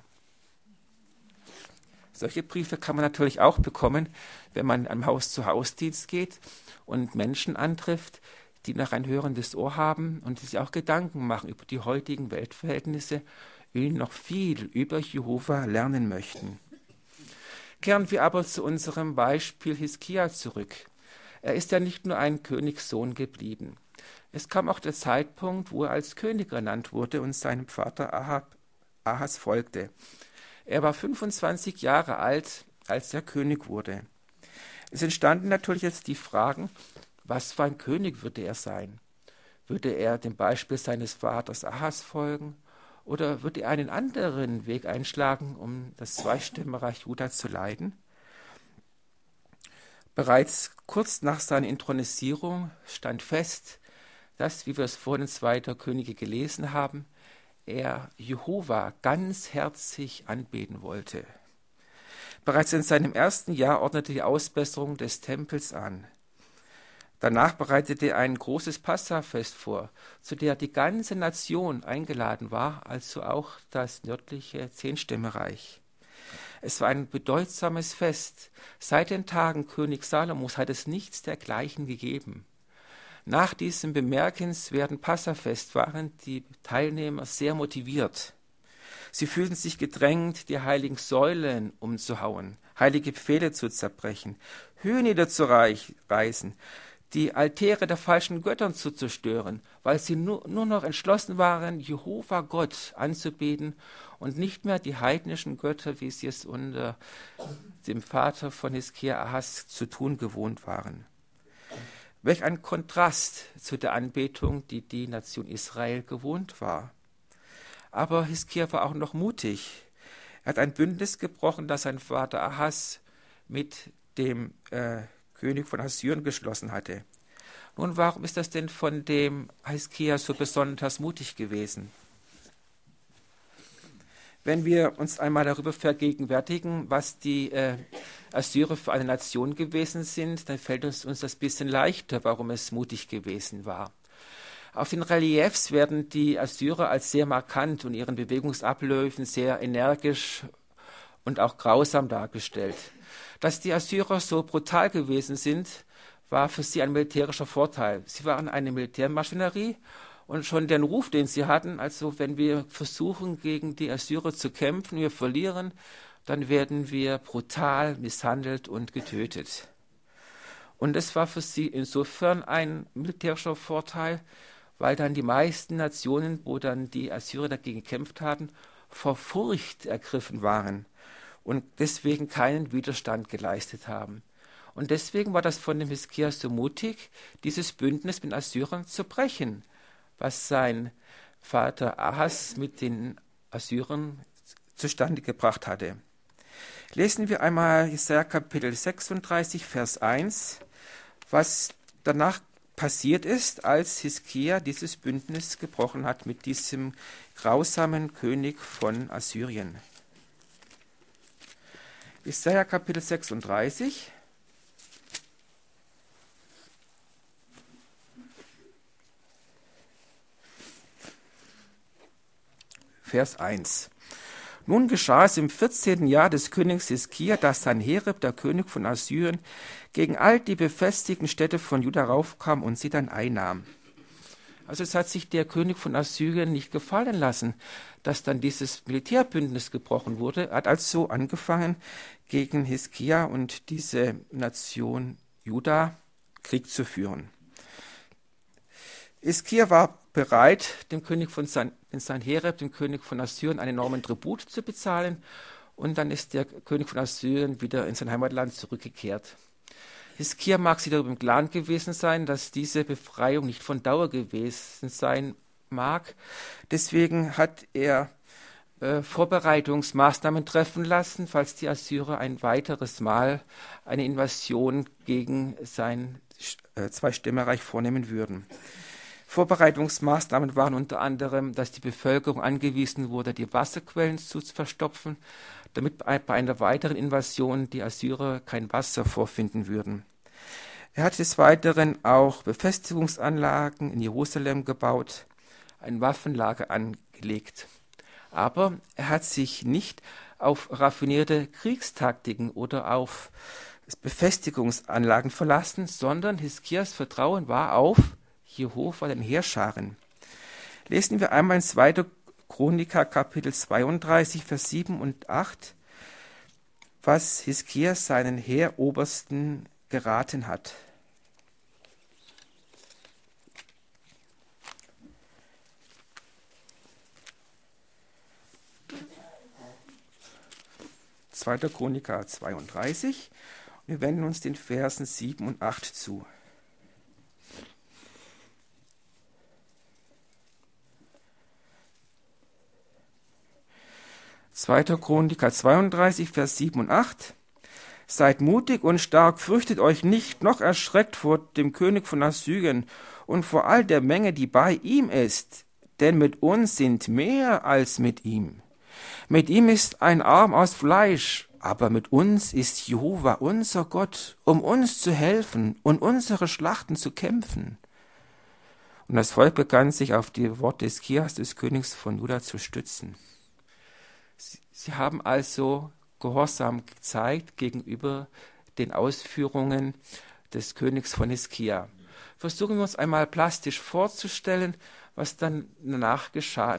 Solche Briefe kann man natürlich auch bekommen, wenn man am Haus-zu-Haus-Dienst geht und Menschen antrifft, die noch ein hörendes Ohr haben und die sich auch Gedanken machen über die heutigen Weltverhältnisse, ihnen noch viel über Jehova lernen möchten. Kehren wir aber zu unserem Beispiel Hiskia zurück. Er ist ja nicht nur ein Königssohn geblieben. Es kam auch der Zeitpunkt, wo er als König ernannt wurde und seinem Vater Ahab, Ahas folgte. Er war fünfundzwanzig Jahre alt, als er König wurde. Es entstanden natürlich jetzt die Fragen, Was für ein König würde er sein? Würde er dem Beispiel seines Vaters Ahas folgen? Oder würde er einen anderen Weg einschlagen, um das Zweistämmerreich Juda zu leiten? Bereits kurz nach seiner Inthronisierung stand fest, dass, wie wir es vorhin in zweiter Könige gelesen haben, er Jehova ganz herzlich anbeten wollte. Bereits in seinem ersten Jahr ordnete die Ausbesserung des Tempels an. Danach bereitete er ein großes Passafest vor, zu der die ganze Nation eingeladen war, also auch das nördliche Zehnstämmereich. Es war ein bedeutsames Fest. Seit den Tagen König Salomos hat es nichts dergleichen gegeben. Nach diesem bemerkenswerten Passafest waren die Teilnehmer sehr motiviert. Sie fühlten sich gedrängt, die heiligen Säulen umzuhauen, heilige Pfähle zu zerbrechen, Höhen niederzureißen, die Altäre der falschen Göttern zu zerstören, weil sie nur, nur noch entschlossen waren, Jehova Gott anzubeten und nicht mehr die heidnischen Götter, wie sie es unter dem Vater von Hiskia Ahas zu tun gewohnt waren. Welch ein Kontrast zu der Anbetung, die die Nation Israel gewohnt war. Aber Hiskia war auch noch mutig. Er hat ein Bündnis gebrochen, das sein Vater Ahas mit dem äh, König von Assyrien geschlossen hatte. Nun, warum ist das denn von dem Hiskia so besonders mutig gewesen? Wenn wir uns einmal darüber vergegenwärtigen, was die äh, Assyrer für eine Nation gewesen sind, dann fällt uns, uns das ein bisschen leichter, warum es mutig gewesen war. Auf den Reliefs werden die Assyrer als sehr markant und ihren Bewegungsabläufen sehr energisch und auch grausam dargestellt. Dass die Assyrer so brutal gewesen sind, war für sie ein militärischer Vorteil. Sie waren eine Militärmaschinerie und schon den Ruf, den sie hatten, also wenn wir versuchen, gegen die Assyrer zu kämpfen, wir verlieren, dann werden wir brutal misshandelt und getötet. Und es war für sie insofern ein militärischer Vorteil, weil dann die meisten Nationen, wo dann die Assyrer dagegen gekämpft hatten, vor Furcht ergriffen waren und deswegen keinen Widerstand geleistet haben. Und deswegen war das von dem Hiskia so mutig, dieses Bündnis mit den Assyrern zu brechen, was sein Vater Ahas mit den Assyrern zustande gebracht hatte. Lesen wir einmal Jesaja Kapitel sechsunddreißig, Vers eins, was danach passiert ist, als Hiskia dieses Bündnis gebrochen hat mit diesem grausamen König von Assyrien. Jesaja Kapitel sechsunddreißig, Vers eins. Nun geschah es im vierzehnten Jahr des Königs Hiskia, dass Sanherib, der König von Assyrien, gegen all die befestigten Städte von Juda raufkam und sie dann einnahm. Also es hat sich der König von Assyrien nicht gefallen lassen, dass dann dieses Militärbündnis gebrochen wurde. Er hat also angefangen, gegen Hiskia und diese Nation Juda Krieg zu führen. Hiskia war bereit, dem König von San, Sanherib, dem König von Assyrien, einen enormen Tribut zu bezahlen. Und dann ist der König von Assyrien wieder in sein Heimatland zurückgekehrt. Hiskia mag sich darüber im Klaren gewesen sein, dass diese Befreiung nicht von Dauer gewesen sein mag. Deswegen hat er äh, Vorbereitungsmaßnahmen treffen lassen, falls die Assyrer ein weiteres Mal eine Invasion gegen sein äh, Zweistämmerreich vornehmen würden. Vorbereitungsmaßnahmen waren unter anderem, dass die Bevölkerung angewiesen wurde, die Wasserquellen zu verstopfen, damit bei einer weiteren Invasion die Assyrer kein Wasser vorfinden würden. Er hat des Weiteren auch Befestigungsanlagen in Jerusalem gebaut, ein Waffenlager angelegt. Aber er hat sich nicht auf raffinierte Kriegstaktiken oder auf Befestigungsanlagen verlassen, sondern Hiskias Vertrauen war auf Jehova, den Heerscharen. Lesen wir einmal in zweiter Chroniker, Kapitel zweiunddreißig, Vers sieben und acht, was Hiskia seinen Heerobersten geraten hat. zweiter Chroniker zweiunddreißig. Wir wenden uns den Versen sieben und acht zu. zweiter. Chroniker zweiunddreißig, Vers sieben und acht. Seid mutig und stark, fürchtet euch nicht, noch erschreckt vor dem König von Assyrien und vor all der Menge, die bei ihm ist, denn mit uns sind mehr als mit ihm. Mit ihm ist ein Arm aus Fleisch, aber mit uns ist Jehova unser Gott, um uns zu helfen und unsere Schlachten zu kämpfen. Und das Volk begann sich auf die Worte Hiskias, des Königs von Juda, zu stützen. Sie, sie haben also Gehorsam gezeigt gegenüber den Ausführungen des Königs von Hiskia. Versuchen wir uns einmal plastisch vorzustellen, was dann danach geschah.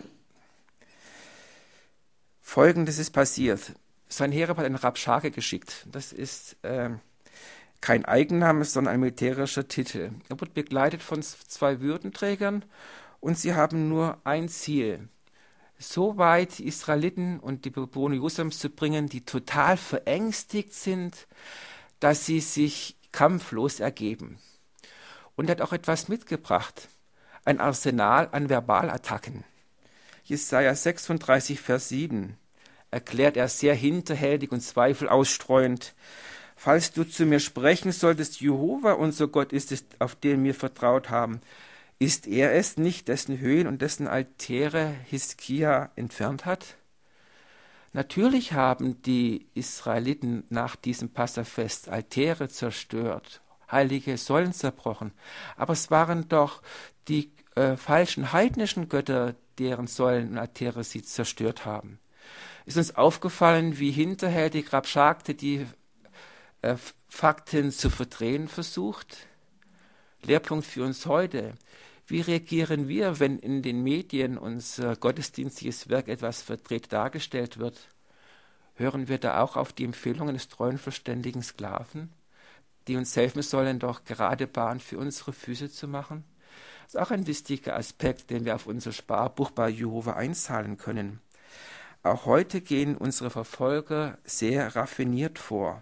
Folgendes ist passiert. Sanherib hat einen Rabschake geschickt. Das ist äh, kein Eigenname, sondern ein militärischer Titel. Er wird begleitet von zwei Würdenträgern und sie haben nur ein Ziel: so weit die Israeliten und die Bewohner Jerusalems zu bringen, die total verängstigt sind, dass sie sich kampflos ergeben. Und er hat auch etwas mitgebracht, ein Arsenal an Verbalattacken. Jesaja sechsunddreißig, Vers sieben erklärt er sehr hinterhältig und Zweifel ausstreuend: Falls du zu mir sprechen solltest, Jehova, unser Gott ist es, auf den wir vertraut haben, ist er es nicht, dessen Höhen und dessen Altäre Hiskia entfernt hat? Natürlich haben die Israeliten nach diesem Passafest Altäre zerstört, heilige Säulen zerbrochen, aber es waren doch die äh, falschen heidnischen Götter, deren Säulen und Altäre sie zerstört haben. Ist uns aufgefallen, wie hinterhältig Rabschake die äh, Fakten zu verdrehen versucht? Lehrpunkt für uns heute: Wie reagieren wir, wenn in den Medien unser gottesdienstliches Werk etwas verdreht dargestellt wird? Hören wir da auch auf die Empfehlungen des treuen, verständigen Sklaven, die uns helfen sollen, doch gerade Bahn für unsere Füße zu machen? Das ist auch ein wichtiger Aspekt, den wir auf unser Sparbuch bei Jehova einzahlen können. Auch heute gehen unsere Verfolger sehr raffiniert vor.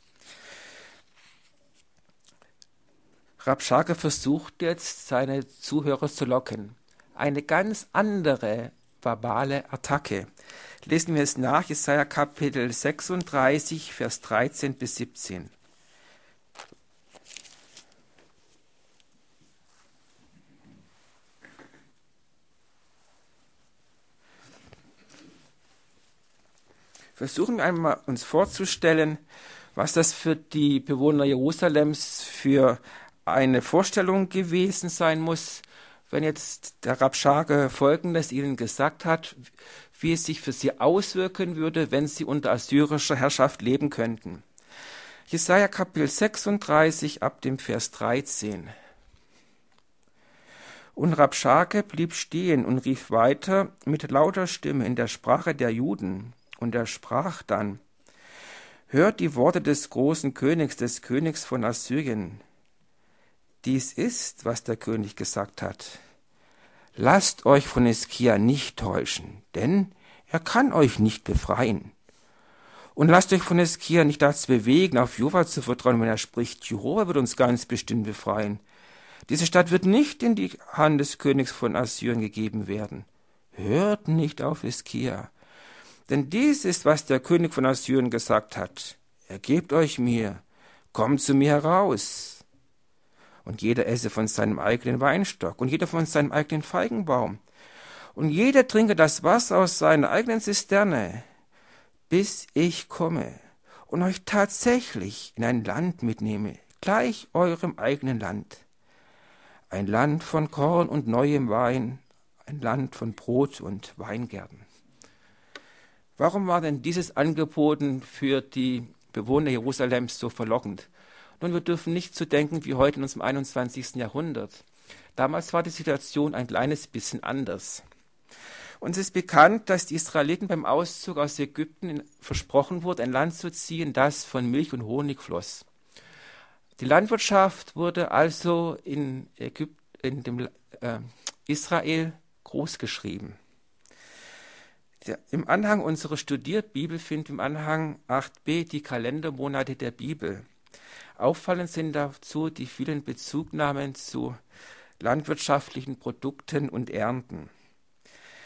Rabschake versucht jetzt, seine Zuhörer zu locken. Eine ganz andere verbale Attacke. Lesen wir es nach, Jesaja Kapitel sechsunddreißig, Vers dreizehn bis siebzehn. Versuchen wir einmal uns vorzustellen, was das für die Bewohner Jerusalems für eine Vorstellung gewesen sein muss, wenn jetzt der Rabschake Folgendes ihnen gesagt hat, wie es sich für sie auswirken würde, wenn sie unter assyrischer Herrschaft leben könnten. Jesaja Kapitel sechsunddreißig ab dem Vers dreizehn. Und Rabschake blieb stehen und rief weiter mit lauter Stimme in der Sprache der Juden. Und er sprach dann: Hört die Worte des großen Königs, des Königs von Assyrien. Dies ist, was der König gesagt hat. Lasst euch von Hiskia nicht täuschen, denn er kann euch nicht befreien. Und lasst euch von Hiskia nicht dazu bewegen, auf Jehova zu vertrauen, wenn er spricht: Jehova wird uns ganz bestimmt befreien. Diese Stadt wird nicht in die Hand des Königs von Assyrien gegeben werden. Hört nicht auf Hiskia. Denn dies ist, was der König von Assyrien gesagt hat: Ergebt euch mir, kommt zu mir heraus. Und jeder esse von seinem eigenen Weinstock und jeder von seinem eigenen Feigenbaum. Und jeder trinke das Wasser aus seiner eigenen Zisterne, bis ich komme und euch tatsächlich in ein Land mitnehme, gleich eurem eigenen Land. Ein Land von Korn und neuem Wein, ein Land von Brot und Weingärten. Warum war denn dieses Angeboten für die Bewohner Jerusalems so verlockend? Nun, wir dürfen nicht so denken wie heute in unserem einundzwanzigsten Jahrhundert. Damals war die Situation ein kleines bisschen anders. Uns ist bekannt, dass die Israeliten beim Auszug aus Ägypten versprochen wurde, ein Land zu ziehen, das von Milch und Honig floss. Die Landwirtschaft wurde also in Ägypten, in dem äh, Israel großgeschrieben. Der, Im Anhang unserer Studierbibel finden wir im Anhang acht b die Kalendermonate der Bibel. Auffallend sind dazu die vielen Bezugnahmen zu landwirtschaftlichen Produkten und Ernten.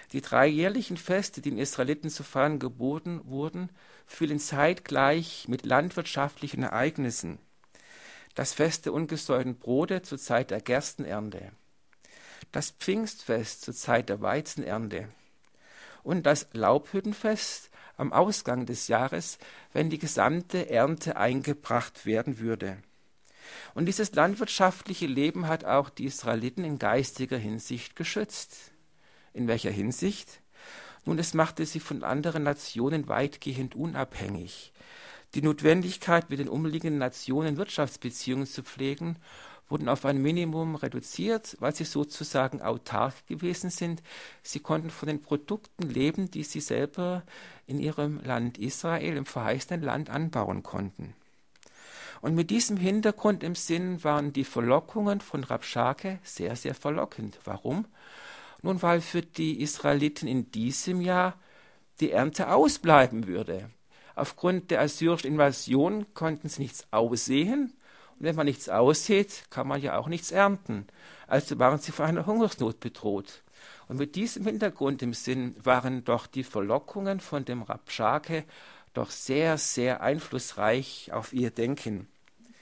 Die drei jährlichen Feste, die den Israeliten zu feiern geboten wurden, fielen zeitgleich mit landwirtschaftlichen Ereignissen. Das Fest der ungesäuerten Brote zur Zeit der Gerstenernte, das Pfingstfest zur Zeit der Weizenernte und das Laubhüttenfest am Ausgang des Jahres, wenn die gesamte Ernte eingebracht werden würde. Und dieses landwirtschaftliche Leben hat auch die Israeliten in geistiger Hinsicht geschützt. In welcher Hinsicht? Nun, es machte sie von anderen Nationen weitgehend unabhängig. Die Notwendigkeit, mit den umliegenden Nationen Wirtschaftsbeziehungen zu pflegen, wurden auf ein Minimum reduziert, weil sie sozusagen autark gewesen sind. Sie konnten von den Produkten leben, die sie selber in ihrem Land Israel, im verheißenen Land, anbauen konnten. Und mit diesem Hintergrund im Sinn waren die Verlockungen von Rabschake sehr, sehr verlockend. Warum? Nun, weil für die Israeliten in diesem Jahr die Ernte ausbleiben würde. Aufgrund der assyrischen Invasion konnten sie nichts aussehen. Und wenn man nichts aussät, kann man ja auch nichts ernten. Also waren sie von einer Hungersnot bedroht. Und mit diesem Hintergrund im Sinn waren doch die Verlockungen von dem Rabschake doch sehr, sehr einflussreich auf ihr Denken.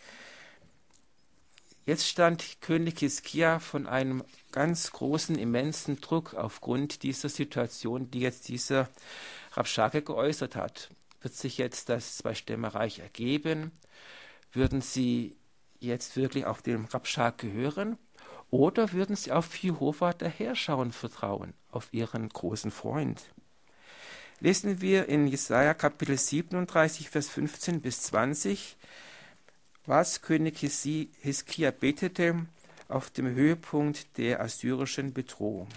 Jetzt stand König Hiskia von einem ganz großen, immensen Druck aufgrund dieser Situation, die jetzt dieser Rabschake geäußert hat. Wird sich jetzt das Zweistämmerreich ergeben? Würden sie jetzt wirklich auf den Rabschake hören? Oder würden sie auf Jehova, der Herrscher, vertrauen, auf ihren großen Freund? Lesen wir in Jesaja Kapitel siebenunddreißig, Vers fünfzehn bis zwanzig, was König Hiskia betete auf dem Höhepunkt der assyrischen Bedrohung.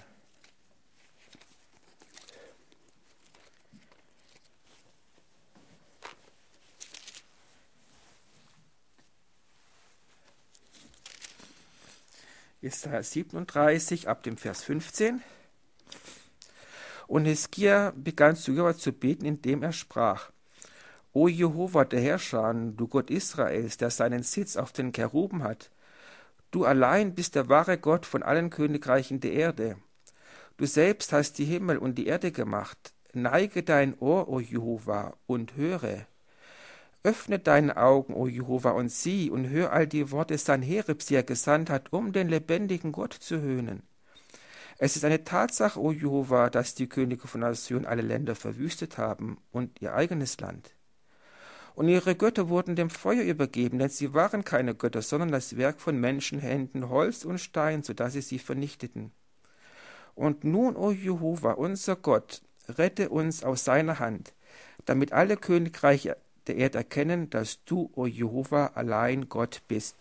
Jesaja siebenunddreißig, ab dem Vers fünfzehn. Und Hiskia begann zu Jehova zu beten, indem er sprach: O Jehova, der Herrscher, du Gott Israels, der seinen Sitz auf den Keruben hat, du allein bist der wahre Gott von allen Königreichen der Erde. Du selbst hast die Himmel und die Erde gemacht. Neige dein Ohr, o Jehova, und höre. Öffne deine Augen, o Jehova, und sieh, und hör all die Worte Sanheribs, die er gesandt hat, um den lebendigen Gott zu höhnen. Es ist eine Tatsache, o Jehova, dass die Könige von Assyrien alle Länder verwüstet haben und ihr eigenes Land. Und ihre Götter wurden dem Feuer übergeben, denn sie waren keine Götter, sondern das Werk von Menschenhänden, Holz und Stein, so dass sie sie vernichteten. Und nun, o Jehova, unser Gott, rette uns aus seiner Hand, damit alle Königreiche der Erde erkennen, dass du, o Jehova, allein Gott bist.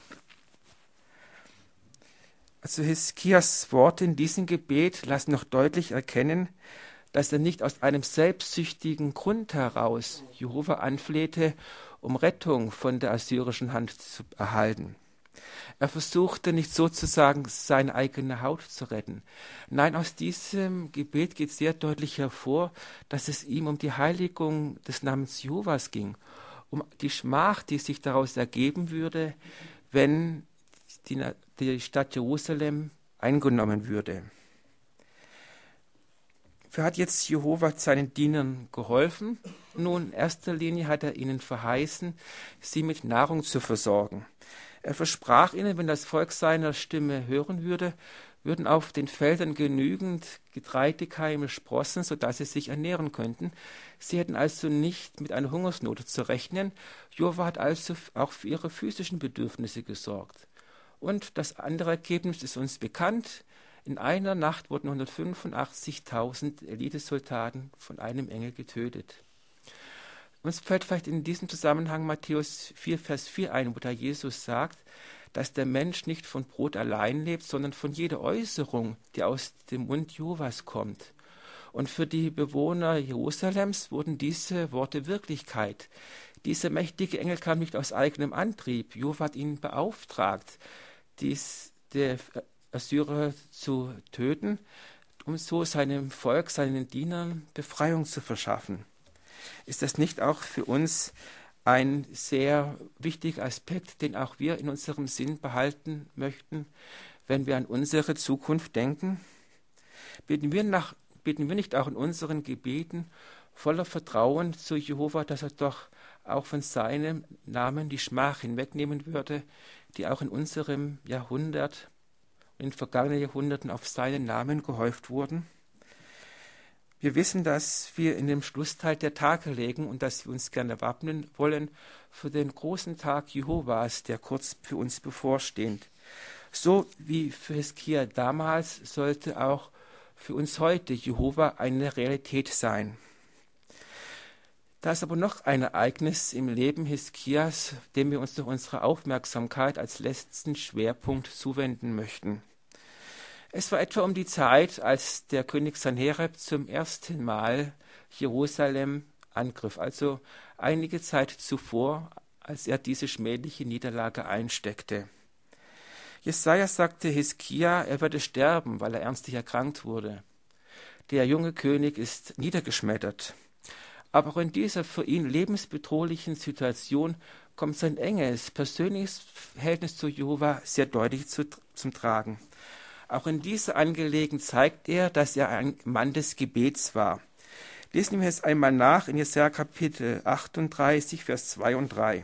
Also Hiskias Worte in diesem Gebet lassen noch deutlich erkennen, dass er nicht aus einem selbstsüchtigen Grund heraus Jehova anflehte, um Rettung von der assyrischen Hand zu erhalten. Er versuchte nicht sozusagen seine eigene Haut zu retten. Nein, aus diesem Gebet geht sehr deutlich hervor, dass es ihm um die Heiligung des Namens Jehovas ging, um die Schmach, die sich daraus ergeben würde, wenn die, die Stadt Jerusalem eingenommen würde. Wer hat jetzt Jehova seinen Dienern geholfen? Nun, in erster Linie hat er ihnen verheißen, sie mit Nahrung zu versorgen. Er versprach ihnen, wenn das Volk seiner Stimme hören würde, würden auf den Feldern genügend Getreidekeime sprossen, sodass sie sich ernähren könnten. Sie hätten also nicht mit einer Hungersnot zu rechnen. Jehova hat also auch für ihre physischen Bedürfnisse gesorgt. Und das andere Ergebnis ist uns bekannt. In einer Nacht wurden hundertfünfundachtzigtausend Elitesoldaten von einem Engel getötet. Uns fällt vielleicht in diesem Zusammenhang Matthäus vier, Vers vier ein, wo da Jesus sagt, dass der Mensch nicht von Brot allein lebt, sondern von jeder Äußerung, die aus dem Mund Jehovas kommt. Und für die Bewohner Jerusalems wurden diese Worte Wirklichkeit. Dieser mächtige Engel kam nicht aus eigenem Antrieb. Jehova hat ihn beauftragt, dies der Assyrer zu töten, um so seinem Volk, seinen Dienern Befreiung zu verschaffen. Ist das nicht auch für uns ein sehr wichtiger Aspekt, den auch wir in unserem Sinn behalten möchten, wenn wir an unsere Zukunft denken? Beten wir, nach, bitten wir nicht auch in unseren Gebeten voller Vertrauen zu Jehova, dass er doch auch von seinem Namen die Schmach hinwegnehmen würde, die auch in unserem Jahrhundert, in den vergangenen Jahrhunderten auf seinen Namen gehäuft wurden? Wir wissen, dass wir in dem Schlussteil der Tage legen und dass wir uns gerne wappnen wollen für den großen Tag Jehovas, der kurz für uns bevorsteht. So wie für Hiskia damals sollte auch für uns heute Jehova eine Realität sein. Da ist aber noch ein Ereignis im Leben Hiskias, dem wir uns durch unsere Aufmerksamkeit als letzten Schwerpunkt zuwenden möchten. Es war etwa um die Zeit, als der König Sanherib zum ersten Mal Jerusalem angriff, also einige Zeit zuvor, als er diese schmähliche Niederlage einsteckte. Jesaja sagte Hiskia, er werde sterben, weil er ernstlich erkrankt wurde. Der junge König ist niedergeschmettert. Aber auch in dieser für ihn lebensbedrohlichen Situation kommt sein enges, persönliches Verhältnis zu Jehova sehr deutlich zu, zum Tragen. Auch in dieser Angelegenheit zeigt er, dass er ein Mann des Gebets war. Lesen wir es einmal nach in Jesaja Kapitel achtunddreißig, Vers zwei und drei.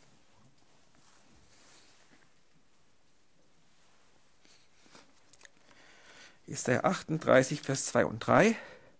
Jesaja achtunddreißig, Vers zwei und drei.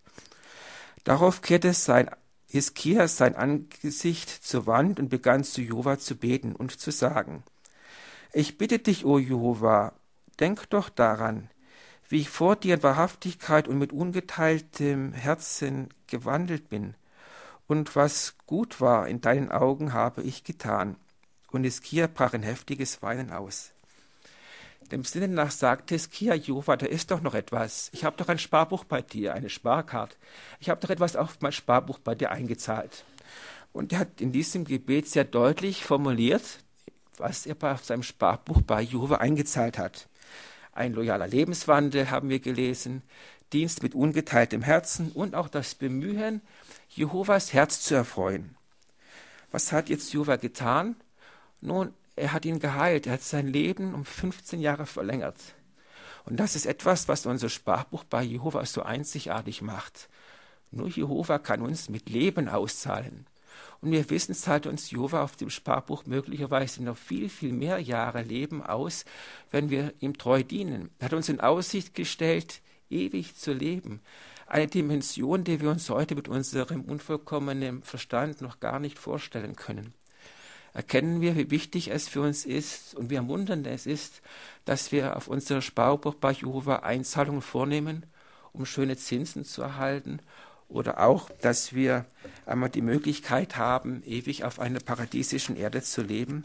Darauf kehrte sein Hiskia sein Angesicht zur Wand und begann zu Jehova zu beten und zu sagen: Ich bitte dich, o Jehova, denk doch daran, wie ich vor dir in Wahrhaftigkeit und mit ungeteiltem Herzen gewandelt bin. Und was gut war in deinen Augen, habe ich getan. Und Hiskia brach in heftiges Weinen aus. Dem Sinne nach sagte Hiskia: Jehova, da ist doch noch etwas. Ich habe doch ein Sparbuch bei dir, eine Sparkarte. Ich habe doch etwas auf mein Sparbuch bei dir eingezahlt. Und er hat in diesem Gebet sehr deutlich formuliert, was er auf seinem Sparbuch bei Jehova eingezahlt hat. Ein loyaler Lebenswandel haben wir gelesen, Dienst mit ungeteiltem Herzen und auch das Bemühen, Jehovas Herz zu erfreuen. Was hat jetzt Jehova getan? Nun, er hat ihn geheilt, er hat sein Leben um fünfzehn Jahre verlängert. Und das ist etwas, was unser Sparbuch bei Jehova so einzigartig macht. Nur Jehova kann uns mit Leben auszahlen. Und wir wissen, zahlt uns Jehova auf dem Sparbuch möglicherweise noch viel, viel mehr Jahre Leben aus, wenn wir ihm treu dienen. Er hat uns in Aussicht gestellt, ewig zu leben. Eine Dimension, die wir uns heute mit unserem unvollkommenen Verstand noch gar nicht vorstellen können. Erkennen wir, wie wichtig es für uns ist und wie ermunternd es ist, dass wir auf unser Sparbuch bei Jehova Einzahlungen vornehmen, um schöne Zinsen zu erhalten, oder auch, dass wir einmal die Möglichkeit haben, ewig auf einer paradiesischen Erde zu leben.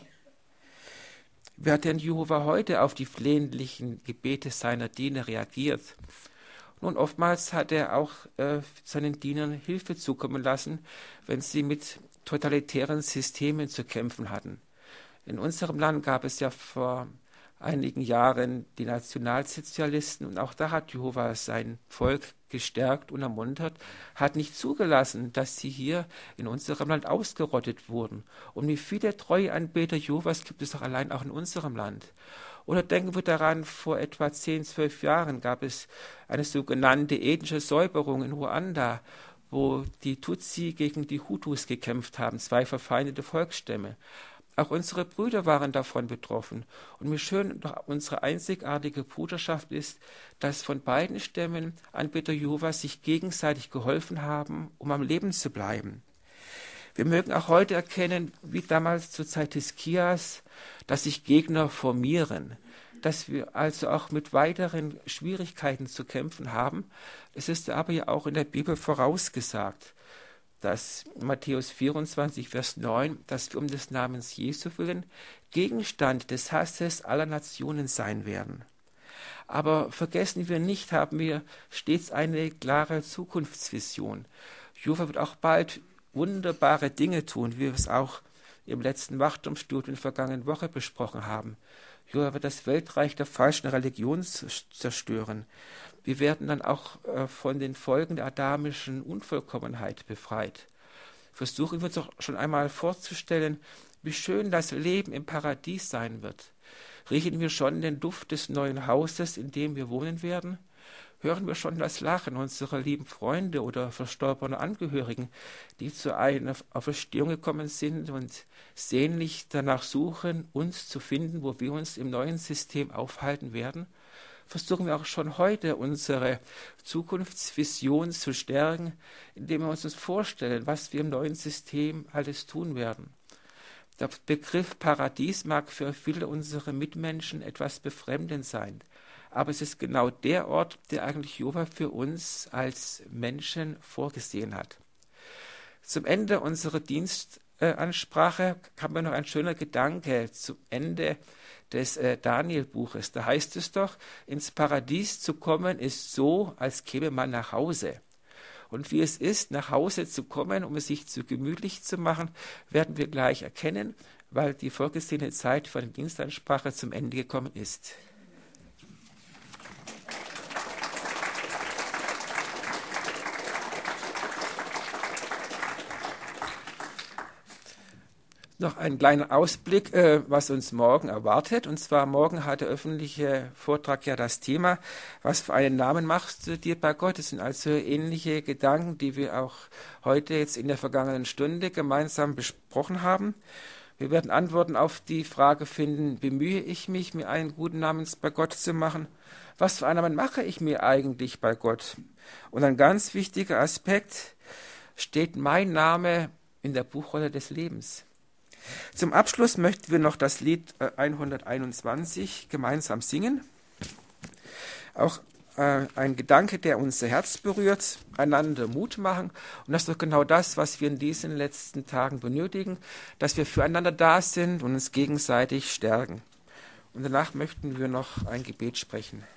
Wie hat denn Jehova heute auf die flehentlichen Gebete seiner Diener reagiert? Nun, oftmals hat er auch äh, seinen Dienern Hilfe zukommen lassen, wenn sie mit totalitären Systemen zu kämpfen hatten. In unserem Land gab es ja vor einigen Jahren die Nationalsozialisten und auch da hat Jehova sein Volk gestärkt und ermuntert, hat nicht zugelassen, dass sie hier in unserem Land ausgerottet wurden. Und wie viele treue Anbeter Jehovas gibt es auch allein auch in unserem Land. Oder denken wir daran, vor etwa zehn, zwölf Jahren gab es eine sogenannte ethnische Säuberung in Ruanda, wo die Tutsi gegen die Hutus gekämpft haben, zwei verfeindete Volksstämme. Auch unsere Brüder waren davon betroffen. Und wie schön doch unsere einzigartige Bruderschaft ist, dass von beiden Stämmen Anbeter Jehovas sich gegenseitig geholfen haben, um am Leben zu bleiben. Wir mögen auch heute erkennen, wie damals zur Zeit Hiskias, dass sich Gegner formieren, dass wir also auch mit weiteren Schwierigkeiten zu kämpfen haben. Es ist aber ja auch in der Bibel vorausgesagt, dass Matthäus vierundzwanzig, Vers neun, dass wir um des Namens Jesu willen Gegenstand des Hasses aller Nationen sein werden. Aber vergessen wir nicht, haben wir stets eine klare Zukunftsvision. Jehova wird auch bald wunderbare Dinge tun, wie wir es auch im letzten Wachturmstudium in der vergangenen Woche besprochen haben. Jehova wird das Weltreich der falschen Religion zerstören. Wir werden dann auch äh, von den Folgen der adamischen Unvollkommenheit befreit. Versuchen wir uns doch schon einmal vorzustellen, wie schön das Leben im Paradies sein wird. Riechen wir schon den Duft des neuen Hauses, in dem wir wohnen werden? hören wir schon das Lachen unserer lieben Freunde oder verstorbener Angehörigen, die zu einer Auferstehung gekommen sind und sehnlich danach suchen, uns zu finden, wo wir uns im neuen System aufhalten werden. Versuchen wir auch schon heute unsere Zukunftsvision zu stärken, indem wir uns vorstellen, was wir im neuen System alles tun werden. Der Begriff Paradies mag für viele unserer Mitmenschen etwas befremdend sein, aber es ist genau der Ort, der eigentlich Jehova für uns als Menschen vorgesehen hat. Zum Ende unserer Dienstansprache kam mir noch ein schöner Gedanke zum Ende des äh, Daniel-Buches. Da heißt es doch, ins Paradies zu kommen ist so, als käme man nach Hause. Und wie es ist, nach Hause zu kommen, um es sich zu gemütlich zu machen, werden wir gleich erkennen, weil die vorgesehene Zeit für die Dienstansprache zum Ende gekommen ist. Noch ein kleiner Ausblick, äh, was uns morgen erwartet. Und zwar morgen hat der öffentliche Vortrag ja das Thema, was für einen Namen machst du dir bei Gott? Das sind also ähnliche Gedanken, die wir auch heute jetzt in der vergangenen Stunde gemeinsam besprochen haben. Wir werden Antworten auf die Frage finden, bemühe ich mich, mir einen guten Namen bei Gott zu machen? Was für einen Namen mache ich mir eigentlich bei Gott? Und ein ganz wichtiger Aspekt, steht mein Name in der Buchrolle des Lebens? Zum Abschluss möchten wir noch das Lied hunderteinundzwanzig gemeinsam singen. Auch äh, ein Gedanke, der unser Herz berührt, einander Mut machen. Und das ist doch genau das, was wir in diesen letzten Tagen benötigen, dass wir füreinander da sind und uns gegenseitig stärken. Und danach möchten wir noch ein Gebet sprechen.